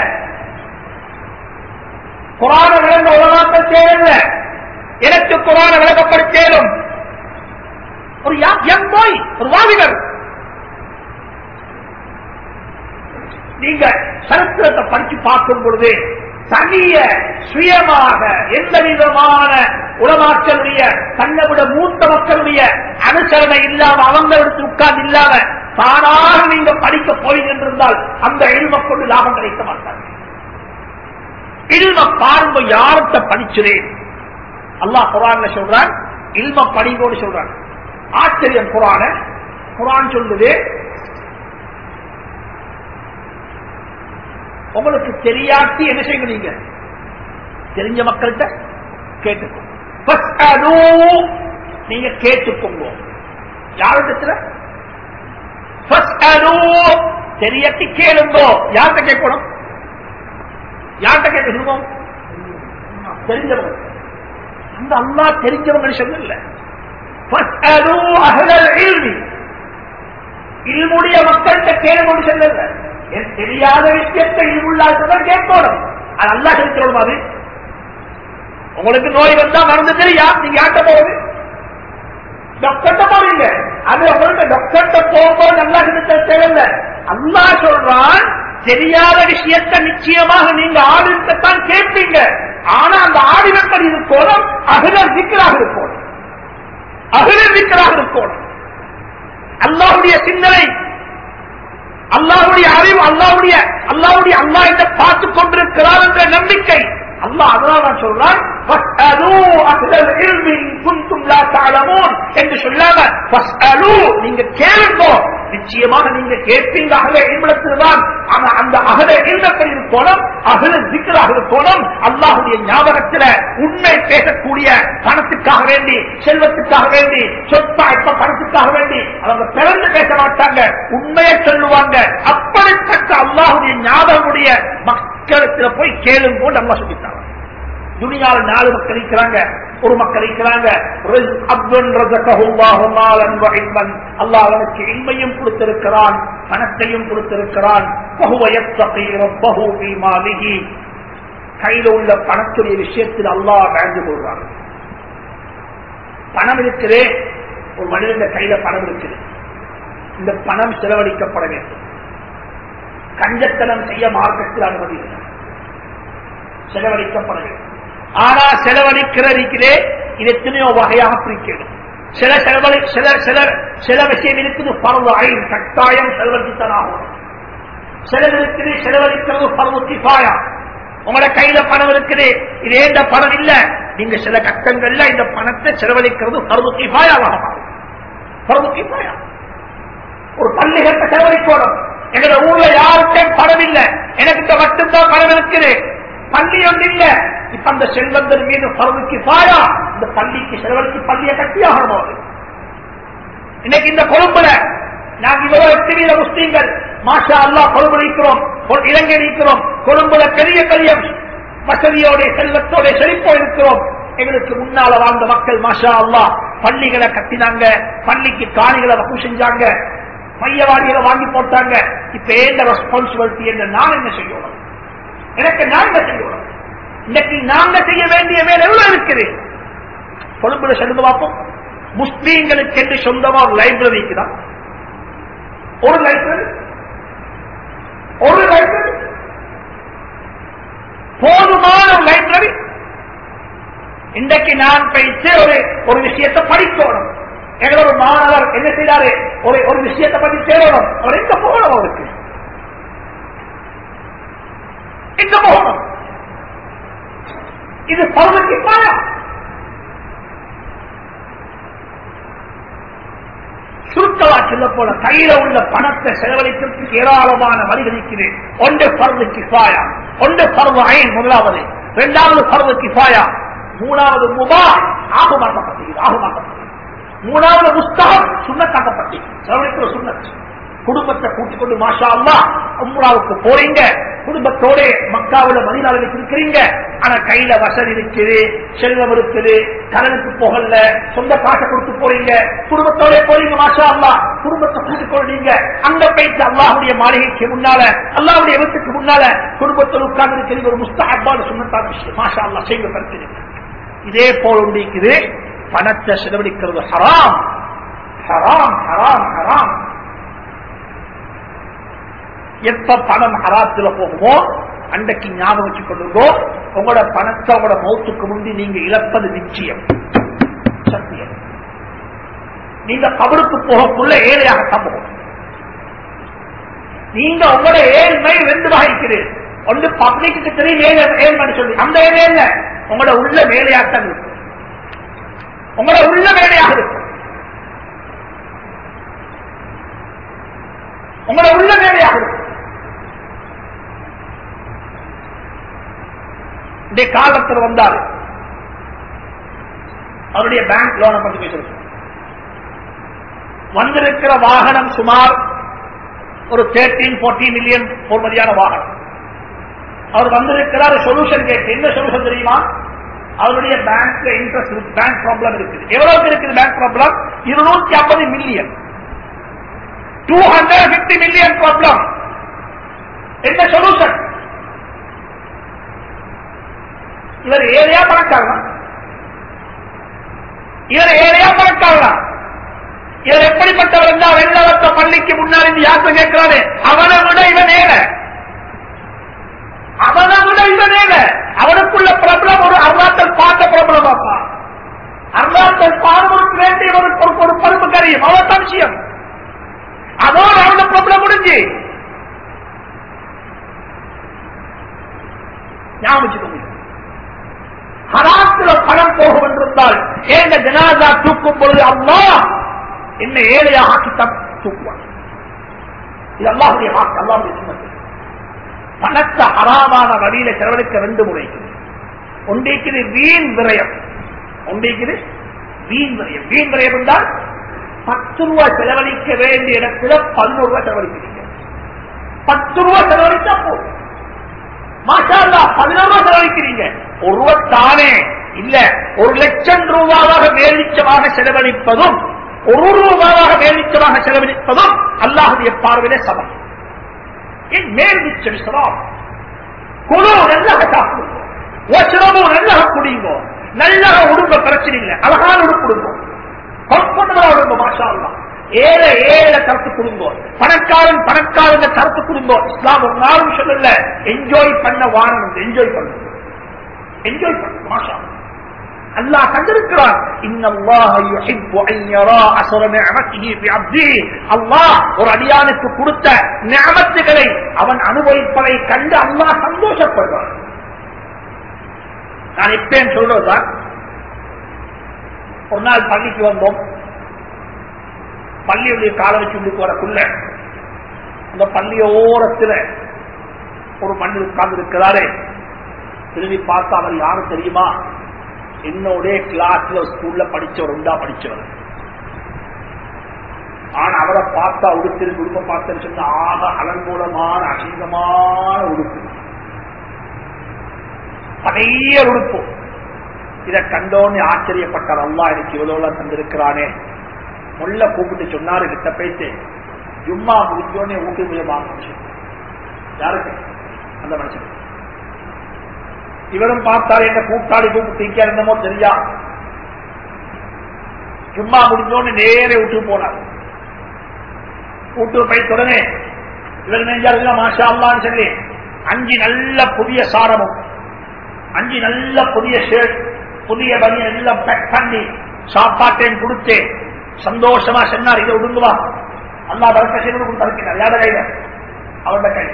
குர்ஆனை விளங்க உலமாக்கள் தேவையில்லை, எனக்கு குர்ஆனை விளக்கப்படுத்தேனும். ஒரு யங் பாய், ஒரு வாலிபர், நீங்க சரித்திரத்தை படிச்சு பார்க்கும் பொழுது தனிய சுயமாக எந்த விதமான உலமாக்களுடைய தன்னை விட மூத்த மக்களுடைய அனுசரணை இல்லாம அவங்க எடுத்து உட்கார்ந்து இல்லாம தானாக நீங்க படிக்க போயிருந்தால் அந்த இல்ம கொண்டு லாபம் கிடைக்க மாட்டாங்க. இல்ம பாருங்க யார்கிட்ட படிச்சுறேன், அல்லாஹ் குர்ஆன்ல சொல்றான், இல்ம படிங்கோடு சொல்றான். ஆச்சரியம், குர்ஆன் சொல்லுது, உங்களுக்கு தெரியாட்டி என்ன செய்யுங்க, நீங்க தெரிஞ்ச மக்கள்கிட்ட கேட்டுக்கோங்க, நீங்க கேட்டுக்கோங்க. யாரிடத்துல தெரியட்டி கேளுங்கோ. யார்கிட்ட கேட்கணும், யார்கிட்ட கேட்க சொல்லுவோம், தெரிஞ்சவங்க. அந்த அல்லாஹ் தெரிஞ்சவங்க சொல்லல, இல்முடைய மக்கள்கிட்ட கேளுங்கன்னு சொல்லல. தெரியாத விஷயத்தை இல்முள்ளாதான் கேட்கணும், அது அல்லாஹ் இருக்கிறோம். அது உங்களுக்கு நோய் வந்தா மருந்து தெரியா, நீங்க யார்கிட்ட போகுது, டாக்டர்கிட்ட போறீங்க, அது உங்களுக்கு டாக்டர்கிட்ட போகும்போது நல்லா தேவையில்லை. அல்லாஹ் சொல்றான் தெரியாத விஷயத்தை நிச்சயமாக நீங்க ஆளுத்தான் கேட்பீங்க, ஆனா அந்த ஆடிவர்கள் இருக்கணும், அகிலர் விக்கராக இருக்கணும், அகிலர் விக்கராக இருக்கணும். அல்லாஹ்வுடைய சிந்தனை, அல்லாஹ்வுடைய அறிவு, அல்லாஹ்வுடைய அல்லாஹ் இதை பார்த்துக் கொண்டிருக்கிறார் என்ற நம்பிக்கை அல்லாஹ் அதனால்தான் சொல்றான் என்று சொல்லாம நீங்க கேளுங்க, நிச்சயமாக நீங்க கேட்பீங்க. அகல இல்மத்தில்தான் அந்த அகல இல்மத்தில் இருக்கணும், அகல சிக்கலாக இருக்கணும். அல்லாஹுடைய ஞாபகத்தில் உண்மை பேசக்கூடிய, பணத்துக்காக வேண்டி, செல்வத்துக்காக வேண்டி, சொத்தாய்ப்ப பணத்துக்காக வேண்டி அவங்க பிறந்து பேச மாட்டாங்க, உண்மையை சொல்லுவாங்க. அப்படிப்பட்ட அல்லாஹுடைய ஞாபகமுடைய மக்களுக்கு போய் கேளும் போது அல்லாஹ் சொல்லித்தாங்க. துனியாவில் 4 மக்கள் இருக்கிறாங்க, ஒரு மக்கள் இருக்கிறாங்க, அல்லாஹ் அவனுக்கு இல்மையும் கொடுத்திருக்கிறான், பணத்தையும் கொடுத்திருக்கிறான். கையில உள்ள பணத்துடைய விஷயத்தில் அல்லாஹ் பயந்து கொள்றான். பணம் இருக்குது, ஒரு மனிதன் கையில பணம் இருக்குது, இந்த பணம் செலவழிக்கப்பட வேண்டும். கஞ்சத்தனம் செய்ய மார்க்கத்தில் அனுமதி இல்லை, செலவழிக்கப்பட வேண்டும். ஆனா செலவழிக்கிறே இது எத்தனையோ வகையாக பிரிக்கணும். சில விஷயம் இருக்குது பருவ ஐன், கட்டாயம் செலவழித்தான் ஆகும். சிலது இருக்குது செலவழிக்கிறது பருவ கிஃபாயா. உங்களோட கையில பணம் இருக்குது, இது ஏந்த பணம் இல்ல, நீங்க சில கட்டங்கள்ல இந்த பணத்தை செலவழிக்கிறது பருவ கிஃபாயாவாக மாறும். பருவ கிஃபாயா. ஒரு பள்ளிகட்ட செலவழிக்கணும். எங்க ஊர்ல யாருக்கும் பணம் இல்லை, எனக்கு மட்டும்தான் பணம் இருக்குது, பள்ளி ஒன்று இல்ல. இப்ப அந்த செல்வந்தர் மீது பருவ கிஃபாயா, இந்த பள்ளிக்கு செலவழித்து பள்ளியை கட்டியாகணும். இன்னைக்கு இந்த கொழும்புல நாங்க இவ்வளவு 8 முஸ்லீம்கள் மாஷா அல்லாஹ் கொழும்பு இருக்கிறோம், இலங்கை இருக்கிறோம். கொழும்புல பெரிய பெரிய வசதியோட செல்வத்தோட செழிப்போ இருக்கிறோம். எங்களுக்கு முன்னால வாழ்ந்த மக்கள் மாஷா அல்லாஹ் பள்ளிகளை கட்டினாங்க, பள்ளிக்கு காணிகளை வசூல் செஞ்சாங்க, மையவாடிகளை வாங்கி போட்டாங்க. இப்ப ஏந்த ரெஸ்பான்சிபிலிட்டி என்று நான் என்ன செய்யணும், எனக்கு நான் என்ன செய்யணும்? இன்னைக்கு நாங்க செய்ய வேண்டிய வேலை எவ்வளவு இருக்குது? கொழும்புல சென்று பார்ப்போம். முஸ்லீம்களுக்கு என்று சொந்தமா ஒரு லைப்ரரி இருக்குதான், ஒரு லைப்ரரி ஒரு லைப்ரரி, போதுமான ஒரு லைப்ரரி. இன்றைக்கு நான் போயிட்டு ஒரு விஷயத்தை படிக்கணும். எங்க ஒரு மாணவர் என்ன செய்தாரு, ஒரு விஷயத்தை பற்றி தேடணும். அவர் எங்க போகணும்? அவருக்கு எங்க போகணும்? இது பருவ கிஃபாயா. சுருக்கவா சொல்ல போல கையில உள்ள பணத்தை செலவழிக்கிறதுக்கு ஏராளமான வழிகள் இருக்கிறது. ஒன்று பருவ கிஃபாயா, ஒன்று பருவ ஐன் முதலாவது, இரண்டாவது பருவ கிஃபாயா, மூணாவது முபா ஆகுமாக்கப்பட்டது, மூணாவது முஸ்தஹப் சுன்னத்தாக்கப்பட்டது. செலவழிக்கிற சுன்னத். குடும்பத்தை கூட்டிக் கொண்டு மாஷா அல்லாஹ் உம்ராவுக்கு போறீங்க, குடும்பத்தோட மக்காவுல மதீனாவுல இருக்கிறீங்க. ஆனா கையில வசதி இருக்குது, செல்வம் இருக்குது, கடனுக்கு போகல, சொந்த காசை கொடுத்து போறீங்க, குடும்பத்தோட போறீங்க மாஷா அல்லாஹ். குடும்பத்தை கூட்டிக் கொள்றீங்க, அங்க போயிட்டு அல்லாஹ்வுடைய மாளிகைக்கு முன்னால, அல்லாஹ்வுடைய வீட்டுக்கு முன்னால குடும்பத்தில் உட்கார்ந்து இருக்கிறீங்க. ஒரு முஸ்தஹப்பான சுன்னத்தான விஷயம் மாஷா அல்லாஹ் செய்ய கருத்து. இதே போல் உண்டிக்குது பணத்தை செலவழிக்கிறது ஹராம், ஹராம், ஹராம், ஹராம். எப்ப பணம் ஹராத்துல போகுமோ அன்றைக்கு ஞாபகம் வச்சுக் கொள்ளுங்கோ, உங்களோட பணத்தை உங்களோட மௌத்துக்கு முந்தி நீங்க இழப்பது நிச்சயம், சத்தியம். நீங்க கபருக்கு போகக்குள்ள ஏழையாகத்தான் போகும். நீங்க உங்களோட ஏழ்மை ரெண்டு வகைக்கிறது. ஒன்று பப்ளிக்கு தெரியும் ஏழ்மை சொல்லி, அந்த ஏழை உங்களோட உள்ள வேலையாகத்தான் இருக்கும், உங்களோட உள்ள வேலையாக இருக்கும், உங்களோட உள்ள வேலையாக இருக்கும். இந்த காலத்தில் வந்தாரு அவருடைய பேங்க் லோனை பற்றி பேசுறது. வந்திருக்கிற வாகனம் சுமார் ஒரு 13-14 மில்லியன் பொறுமதியான வாகனம். அவர் வந்திருக்கிறார் சொல்யூஷன் கேட்டு. என்ன சொல்யூஷன் தெரியுமா? அவருடைய பேங்க்ல இன்ட்ரெஸ்ட், பேங்க் ப்ராப்ளம் இருக்குது. எவ்வளவு இருக்குது bank problem? 250 million, 250 million problem. என்ன சொல்யூஷன்? இவர் ஏழையா பணக்காரனா? இவர் ஏழையா பணக்காரனா? இவர் எப்படிப்பட்டவர் என்றால் வெள்ளவத்த பள்ளிக்கு முன்னால் இந்த யாத்திரை கேட்கிறாரு, அவனை விட இவன் ஏழை, அவனை விட இவன் ஏழை. அவனுக்குள்ள ப்ராப்ளம் ஒரு அருளாத்தல் பார்த்த ப்ராப்ளம். அப்பா அருளாத்தல் பார்வதற்கு வேண்டிய ஒரு பருப்பு கரையும் அவ்வளவு விஷயம். அதோட அவன ப்ராப்ளம் முடிஞ்சு. ஞாபகம் ஹராத்துல பணம் போகும் என்றிருந்தால் ஏங்க ஜனாதா தூக்கும் பொழுது அல்லாஹ் என்ன ஏழையாக ஆக்கித்தான் தூக்குவான். இது அல்லாஹுடைய வாக்கு, அல்லாஹுடைய சுன்னத்து. பணத்தை ஹராமான வழியில செலவழிக்க ரெண்டு முறைக்குது. ஒன்றைக்குது வீண் விரயம், ஒன்றைக்குது வீண் விரயம். வீண் விரயம் என்றால் 10 ரூபாய் செலவழிக்க வேண்டிய இடத்துல 11 ரூபாய் செலவழிக்கிறீங்க. 10 ரூபாய் செலவழிச்சா போதும். மாஷா அல்லாஹ் 11 ரூபாய் செலவழிக்கிறீங்க. 1 ரூபாய் தானே இல்ல, 1 லட்சம் ரூபாவாக மேலிச்சமாக செலவழிப்பதும் 1 ரூபாவாக மேலிச்சமாக செலவழிப்பதும் அல்லாஹுடைய பார்வையிலே சமம். என் மேல்மிச்சம் சமம். குழு நல்லாக சாப்பிடுங்க, ஓச்சரமும் நல்லாக குடிங்க, நல்லாக உடுங்க, பிரச்சனை இல்லை, அழகான உடுப்புடுங்க, கம்ஃபர்டபுளா உடுங்க. மாஷா அல்லாஹ். ஏழை ஏழை கருத்து கொடுங்கோம், பணக்காரன் பணக்காரங்க கருத்து கொடுங்கோம். இஸ்லாம் ஒரு நாளும் சொல்லல என்ஜாய் பண்ண வாரணும், என்ஜாய் பண்ணுங்க, என்ஜாய் பண்ணுங்க. மாஷா அல்லாஹ் கண்டிருக்கிறார். இன்னல்லாஹ யுஹிப்பு அன் யரா அஸர நிஅமத்திஹி ஃபி அப்திஹி. அல்லாஹ் ஒரு அடியானுக்கு கொடுத்த நிஅமத்துகளை அவன் அனுபவிப்பதை கண்டு அல்லாஹ் சந்தோஷப்படுவார். நான் எப்பேன் சொல்றதுதான், ஒரு நாள் பள்ளிக்கு வந்தோம். பள்ளியுடைய கால வச்சு உள்ளுக்கு வரக்குள்ள அந்த பள்ளிய ஓரத்தில் ஒரு மண்ணில் உட்கார்ந்து இருக்கிறாரு. திரும்பி பார்த்தா அவர் யாரும் தெரியுமா? என்னோட கிளாஸ்ல ஸ்கூல்ல படிச்சவர், உண்டா படிச்சவர். ஆனா அவரை பார்த்தா உடுத்திருக்கு, உடுப்ப பார்த்தேன்னு சொன்ன ஆக அலங்கோலமான அசிங்கமான உடுப்பு, பழைய உடுப்பு. இதை கண்டோன்னு ஆச்சரியப்பட்டார். அல்லாஹ் எனக்கு இவ்வளவு தந்திருக்கிறானே. முள்ள கூப்பிட்டு சொன்னாரு, கிட்ட போயிட்டு ஜும்மா முடிச்சோடனே ஊட்டுமையமாக யாருக்கு? அந்த மனுஷன். இவரும் பார்த்தாரு, என்ன கூட்டாளி கூப்பிட்டு என்னமோ தெரியா. ஜும்மா முடிஞ்சோன்னு நேரே வீட்டுக்கு போனார். வீட்டுக்கு போய் தொடனே இவர் நெஞ்சாருங்க மாஷா அல்லான்னு சொல்லி 5 நல்ல புதிய சாரமும் 5 நல்ல புதிய ஷர்ட் புதிய பனி எல்லாம் பேக் பண்ணி சாப்பாட்டையும் கொடுத்து சந்தோஷமா சொன்னார், இதை விடுங்குவா அல்லா பரக்க செய்து கொடுத்தார். யார கையில? அவருடைய கையில.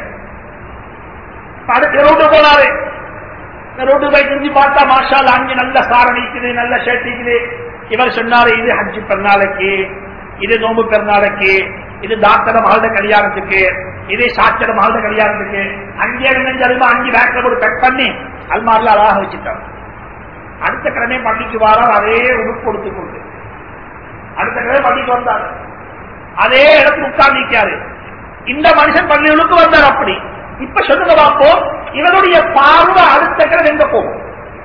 அடுத்து ரோட்டு போனாரு. ரோட்டு போய் திரும்பி பார்த்தா மாஷா அல்லா 5 நல்ல சாரம் இருக்குது, நல்ல ஷர்ட் இருக்குது. இவர் சொன்னாரு, இது ஹஜ்ஜி பெருநாளைக்கு, இது நோம்பு பெருநாளைக்கு, இது டாக்டர் மகள கல்யாணத்துக்கு, இது சாச்சர மகள கல்யாணத்துக்கு. 5 5 பேக்ல போட்டு பேக் பண்ணி அல்மாரில் அழகாக வச்சுட்டாங்க. அடுத்த கிழமை பள்ளிக்கு வாரார், அதே உடுப்பு கொடுத்துக் கொண்டு அடுத்த கிழமை பள்ளிக்கு வந்தார், அதே இடத்துல உட்கார்ந்திருக்காரு. இந்த மனுஷன் பள்ளிகளுக்கு வந்தார். அப்படி இப்ப சொல்லுங்க பார்ப்போம், இவருடைய பார்வை அடுத்த கிழமை எங்க போகும்?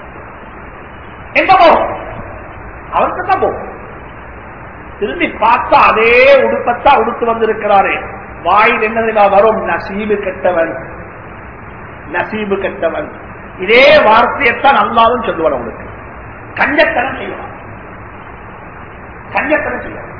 எங்க போகும்? அவருக்கு தான் போகும். திரும்பி பார்த்தா அதே உடுப்பத்தான் உடுத்து வந்திருக்கிறாரு. வாயில் என்ன வரும்? நசீபு கெட்டவன், நசீபு கெட்டவன். இதே வார்த்தையத்தான் அல்லாவும் சொல்லுவார். அவங்களுக்கு கஞ்சத்தனம் செய்வார், கஞ்சத்தனம் செய்வார்.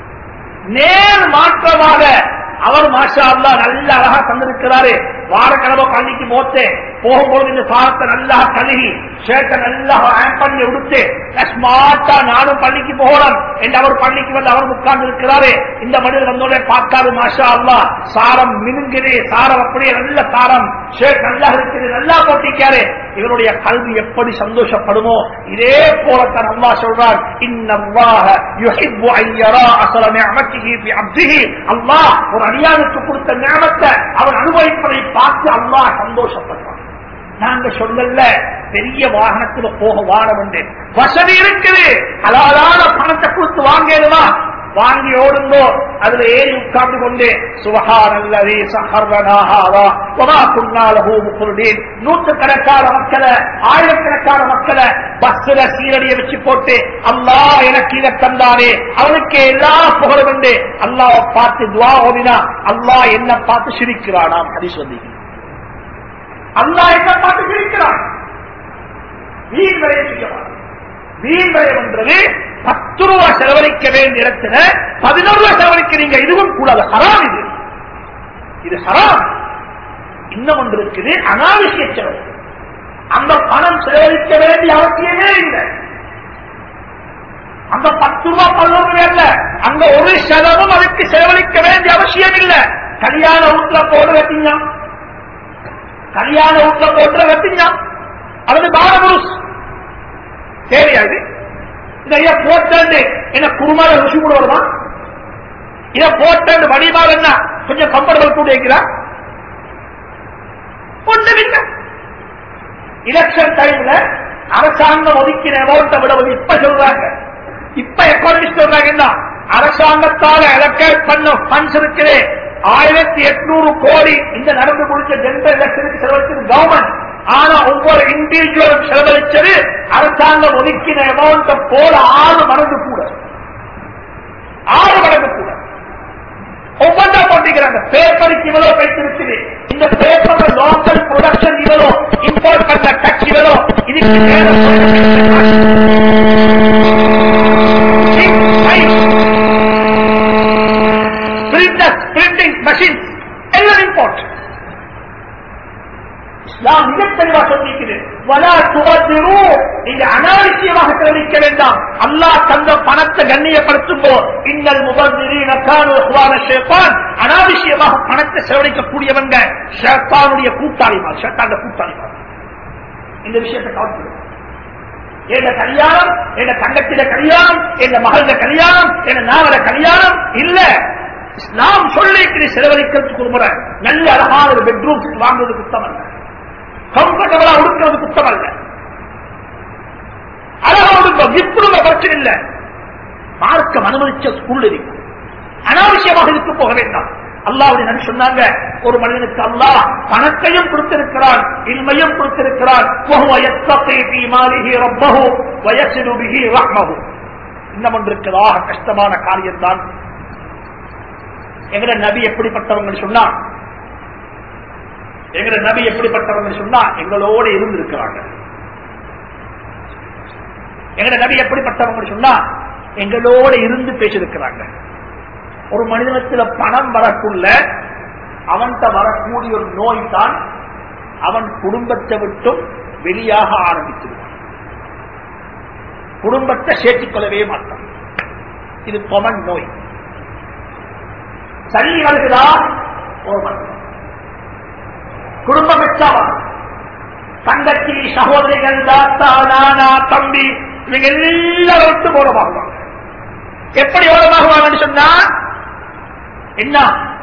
நேர் மாற்றமாக அவர் மாஷா அல்லா நல்ல அழகா தந்திருக்கிறாரு. வாரக்கிழமை பள்ளிக்கு போகும்போது இந்த சாரத்தை நல்லா கழுகி ஷர்ட்டை நல்லா ஹேண்ட் பண்ணி உடுத்து ஸ்மார்ட்டா நானும் பள்ளிக்கு போகலாம் என்று அவர் பள்ளிக்கு வந்து அவர் உட்கார்ந்து இருக்கிறாரு. இந்த மனிதர் வந்தோட பார்க்காது, மாஷா அல்லா சாரம் மினுங்குது, சாரம் அப்படியே நல்ல சாரம், ஷர்ட் நல்லா இருக்குது, நல்லா போட்டிருக்காரு. இவருடைய கல்வி எப்படி சந்தோஷப்படுமோ இதே போலத்தான் அல்லாஹ் சொல்றார், இன்னல்லாஹ யுஹிப்பு அன் யரா அஸர நிஅமத்திஹி ஃபி அப்திஹி. அல்லாஹ் ஒரு அடியானுக்கு கொடுத்த நிஅமத்தை அவன் அனுபவிப்பதை பார்த்து அல்லாஹ் சந்தோஷப்படுறான். நாங்க சொல்லல பெரிய வாகனத்துல போக வாழ வசதி இருக்குது, ஹலாலான பணத்தை கொடுத்து வாங்கலுமா, வாங்கி ஓடுங்கோ, அதுல ஏறி உட்கார்ந்து கொண்டு சுபஹானல்லதி சஹர்லனா ஹாதா வமா குன்னா லஹு முக்ரினீன், நூற்றுக்கணக்கான மக்களை ஆயிரக்கணக்கான மக்களை பஸ்ல சீரடிய வச்சு போட்டு அல்லாஹ் எனக்கு இதை தந்தானே அவனுக்கு எல்லா புகழும் உண்டு. அல்லாஹ் பார்த்து துஆ ஓதினா அல்லாஹ் என்ன பார்த்து சிரிக்கிறானாம். ஹதீஸ் வந்தீங்க, அல்லாஹ் என்ன பார்த்து சிரிக்கிறான். வீண் விரயம் செய்யலாம். வீண் விரயம் என்றது 10 ரூபாய் செலவழிக்க வேண்டிய இடத்துல 11 ரூபாய் செலவழிக்கிறீங்க, இதுவும் கூடாது, ஹராம். இது ஹராம். இன்னும் ஒன்று இருக்குது அனாவசிய செலவு. அந்த பணம் செலவழிக்க வேண்டிய அவசியமே இல்லை. அந்த 10 ரூபாய் 11 ரூபாய் அல்ல, அங்க ஒரு செலவும் அதுக்கு செலவழிக்க வேண்டிய அவசியம் இல்லை. கல்யாண வீட்டுல போட வச்சீங்க, கல்யாண வீட்டுல போட்டு வச்சீங்க, அல்லது பாரபுருஷ் தேவையாது. இதைய போட்டு என்ன குருமால ருசி கூட வருமா? இதை போட்டு வடிவாக என்ன கொஞ்சம் கம்ஃபர்டபிள் கூட வைக்கிறார் ஒன்றுமில்லை. எலெக்ஷன் டைம்ல அரசாங்கம் ஒதுக்கின அமௌண்ட்டை விட இப்ப சொல்றாங்க, இப்ப எக்கானமிஸ்ட் சொல்றாங்க, அரசாங்கத்தால அலோகேட் பண்ண ஃபண்ட்ஸ் இருக்குது 1800 கோடி இந்த நடந்து முடிச்ச ஜெனரல் எலெக்ஷனுக்கு செலவழிச்சது கவர்மெண்ட். ஆனா ஒவ்வொரு இண்டிவிஜுவலும் செலவழிச்சது அரசாங்கம் ஒதுக்கின அமௌண்ட் போல 6 மடங்கு கூட, 6 மடங்கு கூட ஒவ்வொன்றா போட்டிக்கிறாங்க. பேப்பருக்கு இவ்வளவு வைத்திருக்குது, இந்த பேப்பர் லோக்கல் ப்ரொடக்ஷன் இவ்வளோ, இம்போர்ட் பண்ண டச் இவ்வளோ, இதுக்கு பிரிண்டிங் மெஷின் எல்லாம் இம்போர்ட். இஸ்லாம் மிக தெளிவாக சொல்லியிருக்கிறது, வலா துபதிரு, நீங்க அனாவசியமாக செலவழிக்க வேண்டாம். அல்லாஹ் தந்த பணத்தை கண்ணியப்படுத்தும் போது இன்னல் முபதிரீன கானூ இஹ்வான ஷைத்தான், அனாவசியமாக பணத்தை செலவழிக்கக்கூடியவங்க ஷைத்தானுடைய கூட்டாளிமார், ஷைத்தானுடைய கூட்டாளிமார். இந்த விஷயத்தை கவனிக்கணும். என் கல்யாணம், என் தங்கத்தில கல்யாணம், என் மகள கல்யாணம், என் நாவல கல்யாணம் இல்ல. இஸ்லாம் சொல்லி செலவழிக்கிறதுக்கு ஒரு முறை நல்ல அழகான ஒரு பெட்ரூம் வாங்குவது குத்தம் அல்ல, கம்ஃபர்டபுளா உடுக்கிறது குத்தம் அல்ல, அழகா உடுக்க கிஃப்ட் பிரச்சனை இல்ல. மார்க்கம் அனுமதிச்ச ஸ்கூல் இருக்கு, அனாவசியமாக இதுக்கு போக வேண்டாம். அல்லாஹ்வுடைய நபி சொன்னாங்க, ஒரு மனிதனுக்கு அல்லாஹ் பணத்தையும் கொடுத்திருக்கிறான், இல்மையும் கொடுத்திருக்கிறான். வஹுவ யத்தகி ஃபீ மாலிஹி ரப்பஹு வ யஸ்லு பிஹி ரஹ்மஹு. இன்னும் ஒன்றுக்குதாக கஷ்டமான காரியம் தான். எங்கட நபி எப்படிப்பட்டவங்க சொன்னா, எங்கட நபி எப்படிப்பட்டவங்க சொன்னா எங்களோட இருந்திருக்கிறாங்க. எங்கட நபி எப்படிப்பட்டவங்க சொன்னா எங்களோட இருந்து பேசியிருக்கிறாங்க. ஒரு மனிதனத்தில் பணம் வரக்குள்ள அவன்கிட்ட வரக்கூடிய ஒரு நோய் தான் அவன் குடும்பத்தை விட்டும் வெளியாக ஆரம்பித்துவிடும். குடும்பத்தை சேர்த்துக் கொள்ளவே மாட்டான். இது கொமன் நோய். சரி வருகிறா குடும்பம் வச்சாவா தங்கச்சி சகோதரிகள் தாத்தா நானா தம்பி இவங்க எல்லாரும் விட்டு ஓரமாகுவாங்க. எப்படி ஓரமாகுவாங்கன்னு சொன்னா என்ன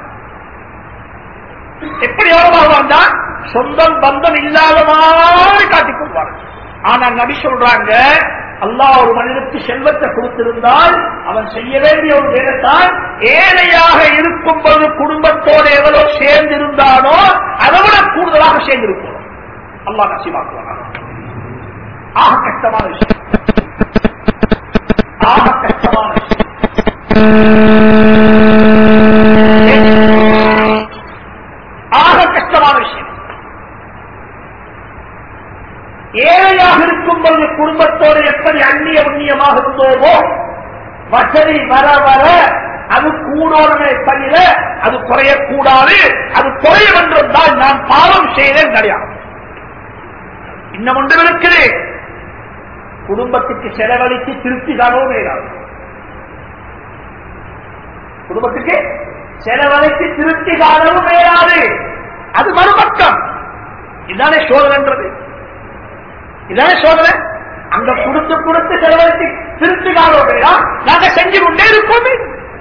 எப்படி ஓரமாகுவாங்க? சொந்தம் பந்தம் இல்லாத மாதிரி காட்டிக் கொள்வாங்க. ஆனா நபி சொல்றாங்க அல்லாஹ் ஒரு மனிதனுக்கு செல்வத்தை கொடுத்திருந்தால் அவன் செய்ய வேண்டிய ஒரு வேலைத்தான் ஏழையாக இருக்கும் போது குடும்பத்தோடு எவ்வளவு சேர்ந்திருந்தானோ அதை விட கூடுதலாக சேர்ந்திருக்கும். அல்லாஹ் நசீபாக்குவான். ஆக கஷ்டமான விஷயம், ஆக கஷ்டமான விஷயம். ஆக கஷ்டமான விஷயம். ஏழையாக இருக்கும் பொழுது குடும்பத்தோடு எப்படி அந்நிய புண்ணியமாக இருந்தோமோ வசதி வர வர அது கூடோடமே தவிர அது குறையக்கூடாது. அது குறையும் என்றால் நான் பாவம் செய்தேன் கிடையாது. இன்னும் ஒன்று இருக்குது, குடும்பத்துக்கு செலவழித்து திருப்தி காணவும் வேண்டாம். குடும்பத்துக்கு செலவழித்து திருப்தி காணவும் வேண்டாது. அது மறுபக்கம். இதுதானே சோதனைன்றது, இதானே சோதனை. அங்க கொடுத்து கொடுத்து செலவழித்து திருப்தி காணவும் வேண்டாம். நாங்க செஞ்சு கொண்டே இருக்கோமே.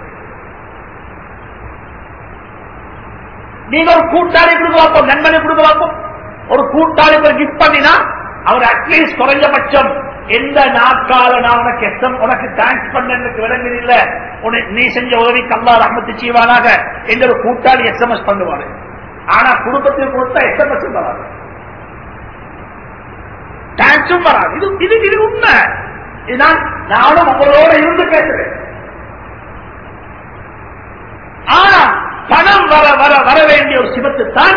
நீங்க ஒரு கூட்டாளி கொடுக்க பார்ப்போம், நண்பனை கொடுக்க பார்ப்போம். ஒரு கூட்டாளிக்கு ஒரு கிஃப்ட் பண்ணினா அவர் அட்லீஸ்ட் குறைஞ்சபட்சம் எந்த நாட்கால நான் உனக்கு உனக்கு தேங்க்ஸ் பண்ண விளங்குது இல்ல, நீ செஞ்ச உதவிக்கு அல்லாஹ் ரஹ்மத்து செய்வானாக என்ற ஒரு கூட்டாளி எஸ்எம்எஸ் பண்ணுவாரு. ஆனா குடும்பத்தில் கொடுத்தா எஸ்எம்எஸ் வராது, தேங்க்ஸும் வராது. இது இது உண்மை. இதுதான் நானும் உங்களோட இருந்து பேசுறேன். ஆனா பணம் வர வர வர வேண்டிய ஒரு சிவத்து தான்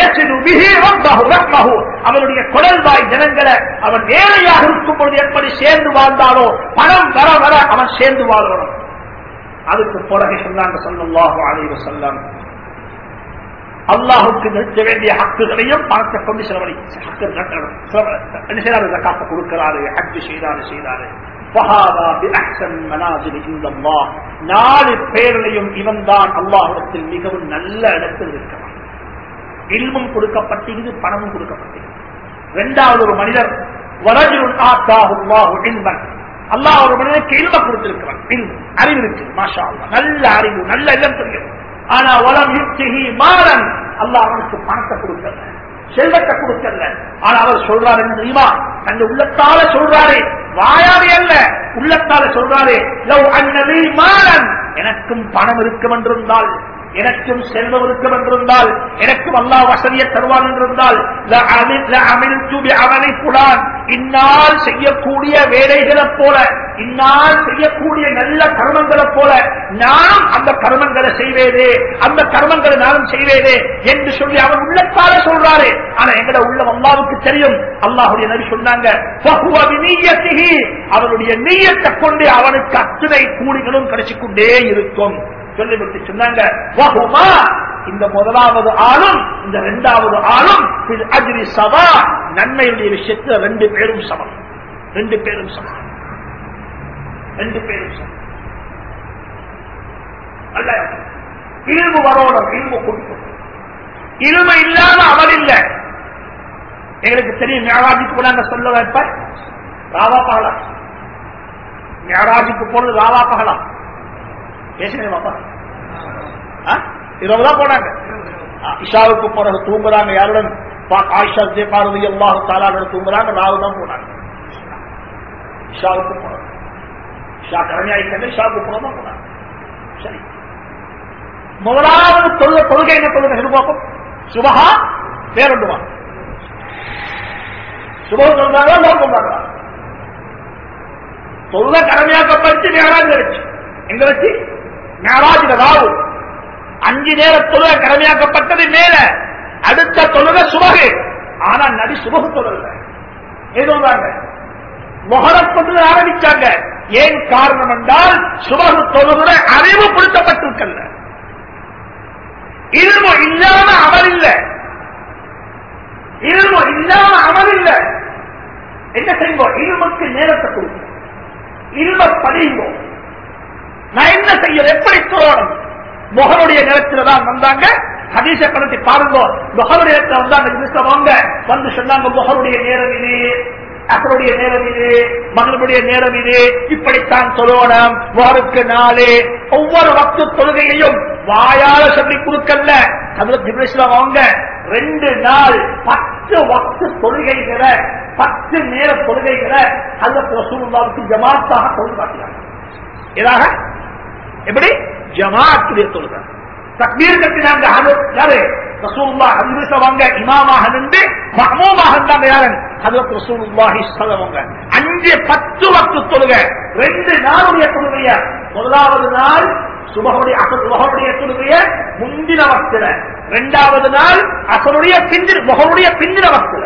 அவனுடைய குடல்வாய் ஜனங்களை அவன் வேலையாக இருக்கும் பொழுது எப்படி சேர்ந்து வாழ்ந்தாலோ பணம் வர வர அவன் சேர்ந்து வாழணும். அதுக்கு பிறகு சொன்னாங்க ஸல்லல்லாஹு அலைஹி வஸல்லம், அல்லாஹுக்கு நிறுத்த வேண்டிய ஹக்குகளையும் பணத்தை கொண்டு செலவழிக்கிறாரு, ஜகாத்தை கொடுக்கிறாரு, ஹஜ் செய்தாரு. நாலு பேர்களையும் இவன் தான் அல்லாஹ்விடத்தில் மிகவும் நல்ல இடத்தில் இருக்கிறான். இல்மும் கொடுக்கப்பட்டிருக்கிறது, பணமும் கொடுக்கப்பட்டிருக்கிறது. இரண்டாவது ஒரு மனிதர் அல்லாஹ் ஒரு மனிதனுக்கு இல்ம கொடுத்திருக்கிறான். அறிவு இருக்கு, மாஷா அல்லாஹ், நல்ல அறிவு, நல்ல இல்லம் தெரியும். ஆனா வலம் யுக்திஹி மாலன், அல்லாஹ் அவனுக்கு பணத்தை கொடுக்கல, செல்வத்தை கொடுக்கல. ஆனா அவர் சொல்றாரு என்ன தெரியுமா? தங்க உள்ளத்தால சொல்றாரு, வாயாவே அல்ல, உள்ளத்தால சொல்றாரு, லவ் அன்னலி மாலன், எனக்கும் பணம் இருக்கும் என்றிருந்தால், எனக்கும் செல்வம் இருக்கும் என்றிருந்தால், எனக்கும் அல்லாஹ் வசதியை தருவான் என்றிருந்தால், இந்நாள் செய்யக்கூடிய வேலைகளை போல, இந்நாள் செய்யக்கூடிய நல்ல கர்மங்களை போல நானும் அந்த கர்மங்களை செய்வேதே, அந்த கர்மங்களை நானும் செய்வேதே என்று சொல்லி அவன் உள்ளத்தால சொல்றாரு. ஆனா எங்கட உள்ள அல்லாஹ்வுக்கு தெரியும். அல்லாஹ்வுடைய நபி சொன்னாங்க, அவனுடைய நீயத்தை கொண்டு அவனுக்கு அத்தனை கூலிகளும் கிடைச்சிக்கொண்டே இருக்கும் சொல்லிவிட்டு சொன்னாங்க, இந்த முதலாவது ஆளும் இந்த இரண்டாவது ஆளும் அஜ்ரி சவா, நன்மையுடைய விஷயத்தில் ரெண்டு பேரும் சமம். அல்ல இல்மு வரோடும், இல்மு கொடுக்கும். இல்மு இல்லாம அமல் இல்லை. எங்களுக்கு தெரியும், மியராஜுக்கு போனாங்க சொல்ல வைப்ப ராவா பகலா, மியராஜுக்கு போனது ராவா பகலா பேசுறேன் பாப்பா. இரவுதான் போனாங்க. இஷாவுக்கு பிறகு தூங்குறாங்க. யாருடன்? ஆயிஷா ரலியல்லாஹு தஆலா தூங்குறாங்க. ராவு தான் போனாங்க. இஷாவுக்கு போனாங்க. இஷா கடமையாயிட்டாங்க. இஷாவுக்கு பிறகு தான் போனாங்க. சரி, முதலாவது தொழுகை என்ன தொழுகை பார்ப்போம். சுபஹா வேறொண்டுமா? சுபஹ் சொல்றாங்களா நோக்கம் சொல்றாங்களா? தொழுகை கடமையாக்கப்பட்டு மேராஜ் வச்சு எங்க வச்சு மேராஜ் ராவு 5 நேர தொழுகை கடமையாக்கப்பட்டது மேல, அடுத்த தொழுகை சுபஹு. ஆனா நபி சுபஹு தொழுகல, ஏதோங்க மொஹரத் ஆரம்பிச்சாங்க. ஏன் காரணம் என்றால் சுபஹு தொழுகை அறிவுபடுத்தப்பட்டிருக்கல்ல. இல்மு இல்லாம அமல் இல்ல, இல்மு இல்லாம அமல் இல்ல. என்ன செய்வோம்? இல்முக்கு நேரத்தை கொடுக்கும், இல்ம படிவோம். நான் என்ன செய்ய எப்படி சொல்லணும்? முகனுடைய நேரத்தில் தான் வந்தாங்க. ஹதீஸை பற்றி பாருங்க. முகனுடைய நேரத்தில் வந்தாங்க, வந்து சொன்னாங்க முகனுடைய நேரம் இது, அசருடைய நேரம் இது, மகனுடைய நேரம் இது, இப்படித்தான் சொல்லணும். வாருக்கு நாளே ஒவ்வொரு வக்து தொழுகையையும் வாயால சொல்லி கொடுக்கல. ஹஜ்ரத் ஜிப்ரீல் அவங்க 2 நாள் 10 வக்து தொழுகைகளை, 10 நேர தொழுகைகளை ஹஜ்ரத் ரசூலுல்லாஹ்வுக்கு ஜமாத்தாக தொழுது காட்டினாங்க. ஏதாக? எப்படி? ஜமாத்துடைய தொழுகை. தக்பீர் கட்டினாங்க. யாரு? ரசூலுல்லாஹ். ஹஜ்ரத் அவங்க இமாமாக நின்று மஹ்மூமாக இருந்தாங்க. யாரு? ஹஜ்ரத் ரசூலுல்லாஹி ஸல்லல்லாஹு அலைஹி வஸல்லம். 5-10 வக்து தொழுகை, 2 நாளுடைய தொழுகைய. முதலாவது நாள் சுபஹுடைய அசருடைய தொழுகைய முந்தின வக்துல, 2வது நாள் அசருடைய முகருடைய பிந்தின வக்துல.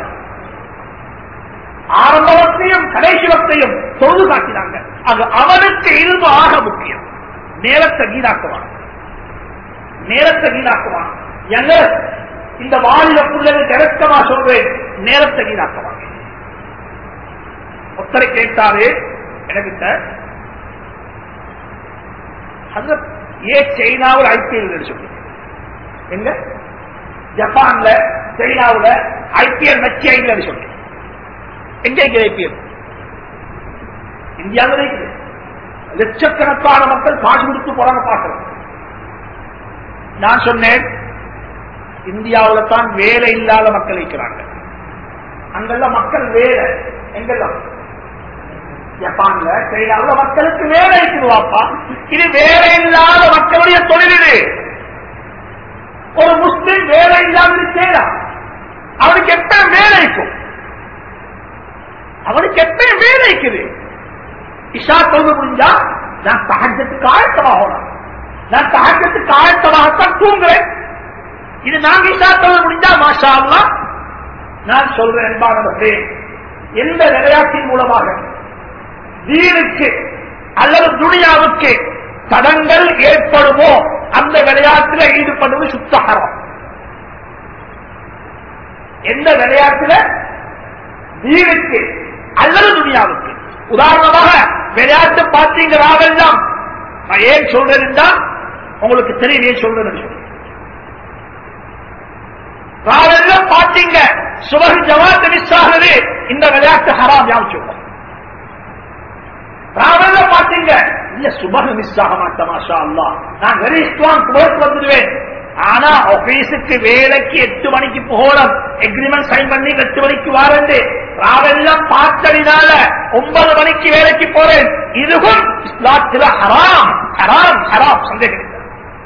ஆரம்ப வக்தையும் கடைசி வக்தையும் தொழுது காட்டினாங்க. அது அவனுக்கு இல்மு ஆக முக்கியம். நேரத்தை வீணாக்குவான், நேரத்தை வீணாக்குவான். எங்க இந்த வாலிப பிள்ளைகள் இறக்கமா சொல்றேன், நேரத்தை வீணாக்குவாங்க. ஒருத்தரை கேட்டாரு எனக்கிட்ட, ஏன் சைனாவில் ஐபிஎல் சொல்லி, எங்க ஜப்பான்ல சைனாவில் ஐபிஎல் மேட்ச் ஐபிஎல் சொல்லி, எங்க ஐபிஎல் இந்தியாவில் இருக்குது. லட்சக்கணக்கான மக்கள் காசு கொடுத்து போறாங்க பார்க்கிறோம். நான் சொன்னேன், இந்தியாவில் தான் வேலை இல்லாத மக்கள் இருக்கிறாங்க. அங்கெல்லாம் மக்கள் வேலை, எங்கெல்லாம் ஜப்பான்ல சைனாவில் மக்களுக்கு வேலை இருக்குதுவாப்பா. இது வேலை இல்லாத மக்களுடைய தொழில். ஒரு முஸ்லிம் வேலை இல்லாமல் செய்யலாம். அவனுக்கு எப்ப வேலை இருக்கும்? அவனுக்கு எப்ப வேலை இருக்குது? இஷா தொழுது முடிஞ்சா நான் தஹஜ்ஜுக்கு ஆயத்தமாகணும், நான் தஹஜ்ஜுக்கு ஆயத்தமாகத்தான் தூங்குறேன். இது நாங்க இஷா தொழுது முடிஞ்சா மாஷா அல்லாஹ். நான் சொல்றேன் என்பானவர்களே, எந்த விளையாட்டின் மூலமாக தீனுக்கு அல்லது துனியாவுக்கு தடங்கள் ஏற்படுமோ அந்த விளையாட்டில் ஈடுபடுவது சுத்தஹரம். எந்த விளையாட்டில் தீனுக்கு அல்லது துனியாவுக்கு, உதாரணமாக விளையாட்டு பார்த்தீங்களாவெல்லாம், நான் ஏன் சொல்றேன்னா உங்களுக்கு தெரியும் ஏன் சொல்றேன்னு சொல்லி. ராவெல்லாம் பார்த்தீங்க சுபஹ் ஜமாத் மிஸ் ஆகுது, இந்த விளையாட்டு ஹராம். யாரும் சொல்றோம் ராவெல்லாம் பார்த்தீங்க, இல்ல சுபஹ் மிஸ் ஆக மாட்டேன் மாஷா அல்லாஹ், நான் வெரி ஸ்ட்ராங் ஒர்க் வந்துடுவேன். ஆனா ஆபீஸுக்கு வேலைக்கு 8 மணிக்கு போகணும், எக்ரிமெண்ட் சைன் பண்ணி 8 மணிக்கு வாரண்டு, ராவெல்லாம் பார்த்தடினால 9 மணிக்கு வேலைக்கு போறேன். இதுவும் இஸ்லாத்தில் ஹராம், ஹராம், ஹராம். சந்தேகம் இல்லை.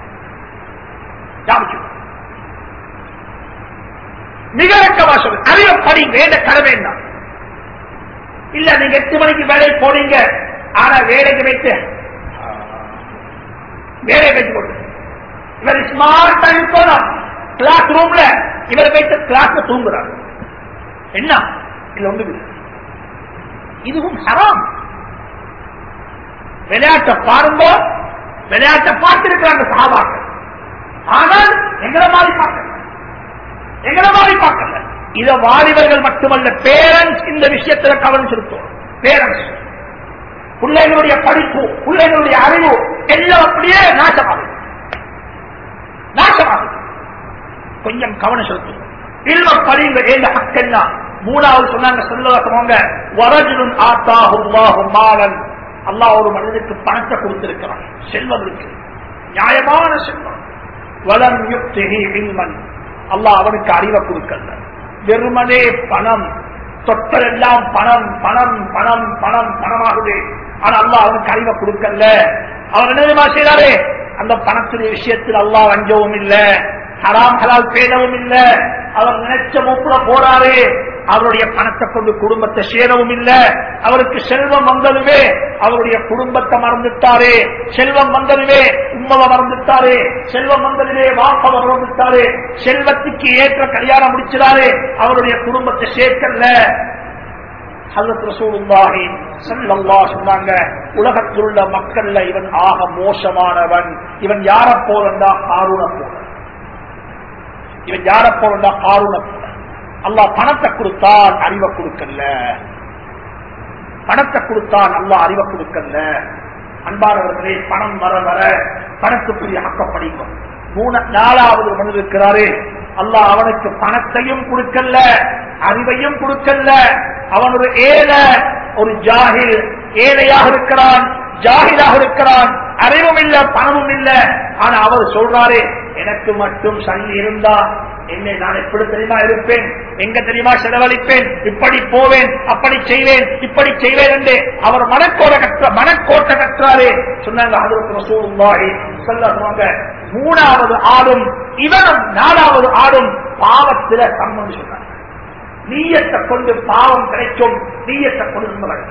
மிக இறக்கமா சொல்லு, அறிவப்படி வேண்ட கடமை என்ன இல்ல. நீங்க 8 மணிக்கு வேலைக்கு போனீங்க, ஆனா வேலைக்கு வைத்து வேலையை வைத்து கொண்டு இவர் ஸ்மார்ட் டைம் போனோம் கிளாஸ் ரூம்ல, இவர் வைத்த கிளாஸ்ல தூங்குறார். என்ன இல்ல ஒன்று, இதுவும் ஹராம். விளையாட்டை பாருங்க, விளையாட்டை பார்த்திருக்கிறாங்க சஹாபாக்கள், ஆனால் எங்களை மாதிரி பார்க்கல, எங்களை மாதிரி பார்க்கல. இத வாலிபர்கள் மட்டுமல்ல, பேரண்ட்ஸ் இந்த விஷயத்தில் கவனம் செலுத்துவோம். பேரண்ட்ஸ் பிள்ளைகளுடைய படிப்பு, பிள்ளைகளுடைய அறிவு எல்லாம் அப்படியே நாசமாகுது, நாசமாகுது. கொஞ்சம் கவனம் செலுத்துவோம். இல்ம படிங்க. ஏந்த ஹக்கென்னா மூணாவது சொன்னாங்க, சொல்லவங்க வரஜுன் ஆத்தாஹுல்லாஹு மாலன், அல்லாஹ் ஒரு மனிதனுக்கு பணத்தை கொடுத்திருக்கிறான், செல்வம் இருக்கு, நியாயமான செல்வம். வலம் யுக்திஹி இல்மன், அல்லாஹ் அவனுக்கு அறிவை கொடுக்கல, வெறுமனே பணம், தொட்டரெல்லாம் பணம் பணம் பணம் பணம் பணமாகுது. ஆனா அல்லாஹ் அவனுக்கு அறிவை கொடுக்கல. அவர் என்ன செய்யறாரு? அந்த பணத்துடைய விஷயத்தில் அல்லாஹ் வஞ்சவும் இல்ல, ஹராம் ஹலால் பேணவும் இல்ல. அவர் நினைச்ச மூப்புல போறாரு, அவருடைய பணத்தை கொண்டு குடும்பத்தை சேரவும் இல்ல. அவருக்கு செல்வம் வந்ததுவே அவருடைய குடும்பத்தை மறந்துட்டாரு, செல்வம் வந்ததுவே உம்மவை மறந்துட்டாரு, செல்வம் வந்ததுவே வாப்பவை மறந்துட்டாரு, செல்வத்துக்கு ஏற்ற கல்யாணம் முடிச்சாரு, அவருடைய குடும்பத்தை சேர்க்கல. ஹஜ்ரத் ரசூலுல்லாஹி ஸல்லல்லாஹு அலைஹி சொன்னாங்க, உலகத்தில் உள்ள மக்கள்ல இவன் ஆக மோசமானவன். இவன் யார போலண்டா ஹாரூன போல. இவன் யார போறா காரூன போல. அல்லாஹ் பணத்தை கொடுத்தான், அறிவை கொடுக்கல. பணத்தை கொடுத்தான், அல்லாஹ் அறிவை கொடுக்கல. அன்பானவர்களே, பணம் வர வர பணத்துக்குரிய ஹக்கப்படுக்கும். 4வது மனிதர் இருக்கிறாரு, அல்லாஹ் அவனுக்கு பணத்தையும் கொடுக்கல, அறிவையும் கொடுக்கல. அவன் ஒரு ஏழை, ஒரு ஜாஹில், ஏழையாக இருக்கிறான், ஜாஹிலாக இருக்கிறான், அறிவும் இல்ல, பணமும் இல்ல. ஆனா அவர் சொல்றாரு, எனக்கு மட்டும் சல்லி இருந்தா என்னை நான் எப்படி தெரியுமா இருப்பேன், எங்க தெரியுமா செலவழிப்பேன், இப்படி போவேன், அப்படி செய்வேன், இப்படி செய்வேன் என்று அவர் மனக்கோட்டை கற்றாரு. சொன்னாங்க ஹஜ்ரத் ரசூலுல்லாஹி ஸல்லல்லாஹு அலைஹி வஸல்லம், 3வது ஆடும் இவனும் 4வது ஆடும் பாவத்தில சம்மன் சொன்னாங்க. நீயத்தை கொண்டு பாவம் கிடைக்கும், நீயத்தை கொண்டு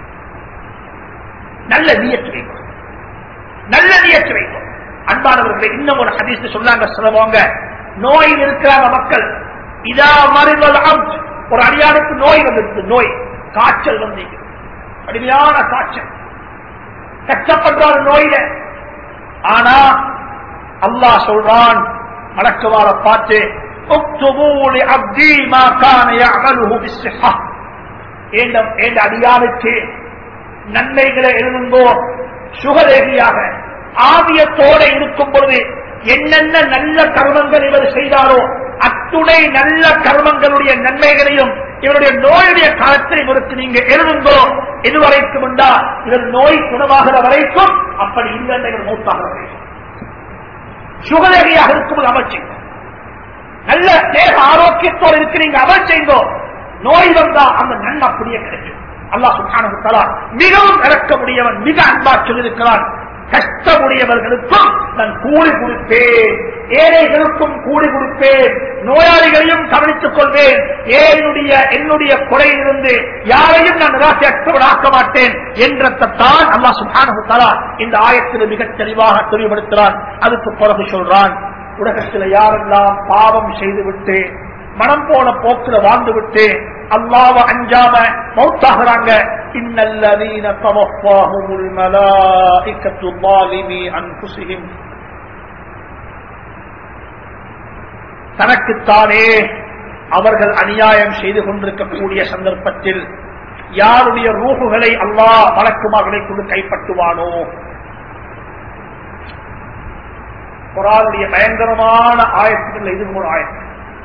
நல்ல நீயத்து வைக்கும், நல்ல நீயத்து வைக்கும். அன்பானவர்களை, இன்னும் ஒரு ஹதீஸ் சொன்னாங்க, சொல்லுவாங்க, நோயில் இருக்கிறாங்க மக்கள், இதா மரிதல் அப்த், ஒரு அடியானுக்கு நோய் வந்துருக்கு, நோய் காய்ச்சல் வந்து கடுமையான காய்ச்சல், கஷ்டப்படுறாரு நோயில. ஆனா அல்லாஹ் சொல்றான், மலக்குவார பார்த்து, அடியானுக்கு நன்மைகளை எழுதுங்கோ, சுகரேகியாக ஆவியத்தோடு இருக்கும் பொழுது என்னென்ன நல்ல கர்மங்கள் இவர் செய்தாரோ அத்துணை நல்ல கர்மங்களுடைய நன்மைகளையும் இவருடைய நோயுடைய காலத்தில் இவருக்கு நீங்க எழுதுங்கோ. இதுவரைக்கும் உண்டா, இவர் நோய் குணமாகிற வரைக்கும், அப்படி இல்லை மூத்தாகிற வரைக்கும் சுகரேகியாக இருக்கும்போது அமல் செய்யும். நல்ல தேக ஆரோக்கியத்தோடு இருக்கிறீங்க, அமல் செய்யுங்கோ. நோய் வந்தா அந்த நன்மை அப்படியே கிடைக்கும். அல்லாஹ் சுப்ஹானஹு வ தஆலா மிகவும் இறக்கமுடையவன், மிக அன்பா சொல்லியிருக்கிறான், கஷ்டமுடையவர்களுக்கும் நான் கூலி கொடுப்பேன், ஏழைகளுக்கும் கூலி கொடுப்பேன், நோயாளிகளையும் கவனித்துக் கொள்வேன், என்னுடைய குறையிலிருந்து யாரையும் நான் நிராசையற்றவனாக்க மாட்டேன் என்றத்தான் அல்லாஹ் சுப்ஹானஹு வ தஆலா இந்த ஆயத்தில் மிக தெளிவாக தெளிவுபடுத்துகிறான். அதுக்கு பிறகு சொல்றான், உலகத்தில் யாரெல்லாம் பாவம் செய்துவிட்டு மனம் போன போக்கில் வாழ்ந்துவிட்டு அல்லாஹ்வை அஞ்சாம மௌத்தாகிறாங்க, இன்னல்லதீன தவஃபாஹுமுல் மலாயிகத்து ஸாலிமி அன்ஃபுஸிஹிம், தனக்குத்தானே அவர்கள் அநியாயம் செய்து கொண்டிருக்கக்கூடிய சந்தர்ப்பத்தில் யாருடைய ரூஹுகளை அல்லாஹ் மலக்குமார்களை கொண்டு கைப்பற்றுவானோ. குர்ஆனுடைய பயங்கரமான ஆயத்துக்கள் இது ஒரு ஆயத்து.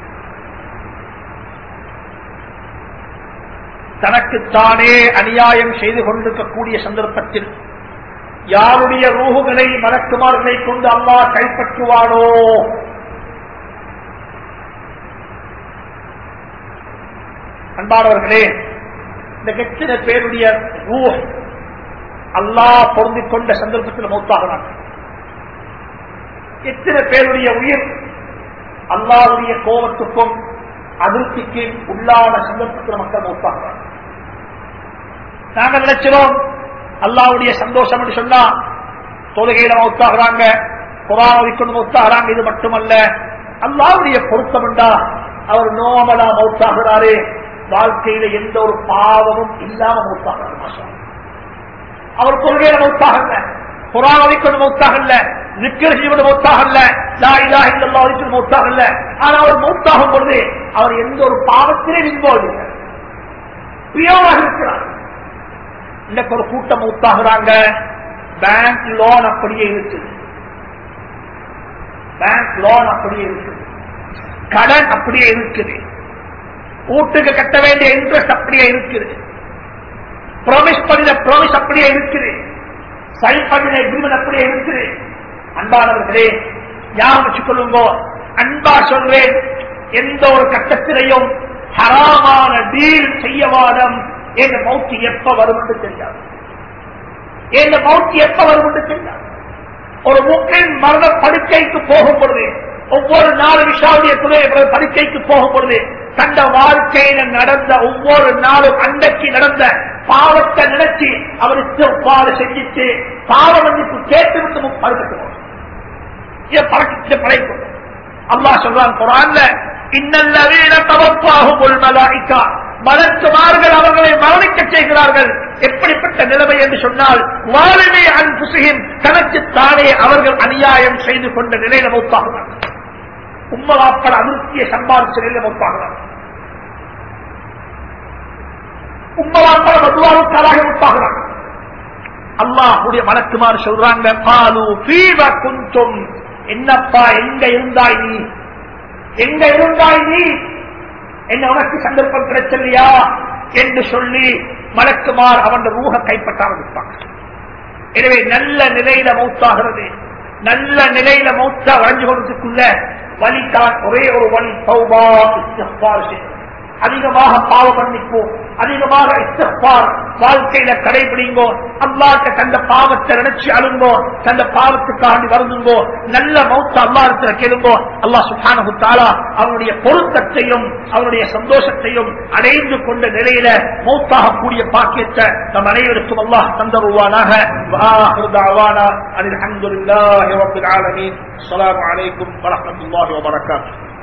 தனக்குத்தானே அநியாயம் செய்து கொண்டிருக்கக்கூடிய சந்தர்ப்பத்தில் யாருடைய ரூஹுகளை மலக்குமார்களை கொண்டு அல்லாஹ் கைப்பற்றுவானோ. அன்பானவர்களே, இந்த எத்தனை பேருடைய ரூஹ் அல்லாஹ் பொருந்திக் கொண்ட சந்தர்ப்பத்தில் மௌத்தாகிறாங்க. எத்தனை பேருடைய உயிர் அல்லாஹ்வுடைய கோபத்துக்கும் அதிருப்திக்கு உள்ளான சந்தர்ப்பத்தில் மக்கள் மௌத்தாகிறாங்க. நாங்கள் நினைச்சிரோம் அல்லாஹ்வுடைய சந்தோஷம் என்று சொன்னா தொழுகையில மௌத்தாகிறாங்க, குர்ஆன் ஓதிக்கொண்டு மௌத்தாகிறாங்க. இது மட்டுமல்ல, அல்லாஹ்வுடைய பொருத்தம் என்றா அவர் நோமலா மௌத்தாகிறாரு, வாழ்க்கையில எந்த ஒரு பாவமும் இல்லாம மௌத்தாகிறார். மாஷா அவர் கொள்கையில மௌத்தாகல, குர்ஆன் ஓதிக்கொண்டு மௌத்தாகல, ذிக்ர் செய்வது மௌத்தாகல, லா இலாஹ இல்லல்லாஹ் ஓதிக்கொண்டு மௌத்தாகல. ஆனா அவர் மௌத்தாகும் பொழுது அவர் எந்த ஒரு பாவத்திலே இன்வால்வ் இல்லை, பிரியோவாக இருக்கிறார். இன்னைக்கு ஒரு கூட்டம் மௌத்தாகிறாங்க, பேங்க் லோன் அப்படியே இருக்குது, பேங்க் லோன் அப்படியே இருக்குது, கடன் அப்படியே இருக்குது, வீட்டுக்கு கட்ட வேண்டிய இன்ட்ரெஸ்ட் அப்படியே இருக்குது, ப்ராமிஸ் பண்ணின ப்ராமிஸ் அப்படியே இருக்குது, சைன் பண்ணின எக்ரிமெண்ட் அப்படியே இருக்குது. அன்பானவர்களே, ஞாபகம் வச்சுக் கொள்ளுங்க, அன்பா சொல்றேன், எந்த ஒரு கட்டத்திலையும் ஹராமான டீல் செய்யவாதம். எங்க மௌத்தி எப்ப வரும் என்று தெரியாது, எங்க மௌத்தி எப்ப வரும் என்று தெரியாது. ஒரு முஸ்லிம் மரண படுக்கைக்கு போகும் பொழுது, ஒவ்வொரு நாளும் இஷாவுடைய துணை படுக்கைக்கு போகும் பொழுது தந்த வாழ்க்கையில நடந்த ஒவ்வொரு நாளும் அன்றைக்கு நடந்த பாவத்தை நினைச்சு அவருக்கு பாடு செஞ்சிட்டு பாவ மன்னிப்பு கேட்டு படுக்கணும். படைக்கும் அல்லாஹ் சொல்றான் குர்ஆன்ல, இன்னல்லதீன தவஃபாஹுமுல் மலாயிகா, மலக்குமார்கள் அவர்களை மரணிக்க செய்கிறார்கள். எப்படிப்பட்ட நிலைமை என்று சொன்னால், வாலிமே அன்ஃபுஸிஹிம், தனக்கு தானே அவர்கள் அநியாயம் செய்து கொண்ட நிலையில மௌத்தாகிறார்கள். உம்மவாப்பட அதிருப்தியை சம்பாதிச்ச நிலையில மௌத்தாகிறார். உம்மவாப்பட மதுவாவுக்காக மௌத்தாகிறார். அல்லாஹ்வுடைய மலக்குமார் சொல்றாங்க, காலு ஃபீம குன்தும், என்னப்பா எங்க இருந்தாய் நீ, எங்க இருந்தாய் நீ, என்ன உனக்கு சந்தர்ப்பம் கிடைச்சலையா என்று சொல்லி மலக்குமார் அவன் ரூஹ கைப்பற்ற ஆரம்பிப்பாங்க. எனவே நல்ல நிலையில மௌத்தாகிறது, நல்ல நிலையில மௌத்தா வரைஞ்சு கொண்டதுக்குள்ள வழிதான் ஒரே ஒரு வழி, தௌபா இஸ்திக்பார் செய்வது. அதிகமாக பாவ மன்னிப்போம், அதிகமாக இஸ்திக்பார் வாழ்க்கையில கடைபிடிங்கோ. அல்லாஹ்ட்ட தந்த பாவத்தை நினைச்சு அழுங்கோ, தந்த பாவத்துக்காண்டி வருந்துங்கோ, நல்ல மௌத்த அல்லாஹ்விடத்துல கேளுங்கோ. அல்லாஹ் சுப்ஹானஹு வ தஆலா அவனுடைய பொருத்தத்தையும் அவனுடைய சந்தோஷத்தையும் அடைந்து கொண்ட நிலையில மௌத்தாக கூடிய பாக்கியத்தை நம் அனைவருக்கும் அல்லாஹ் தந்தருவானாக. வஆஹிரு தஅவானா அல்ஹம்துலில்லாஹி ரப்பில் ஆலமீன். அஸ்ஸலாமு அலைக்கும் வரஹ்மத்துல்லாஹி வபரகாத்துஹு.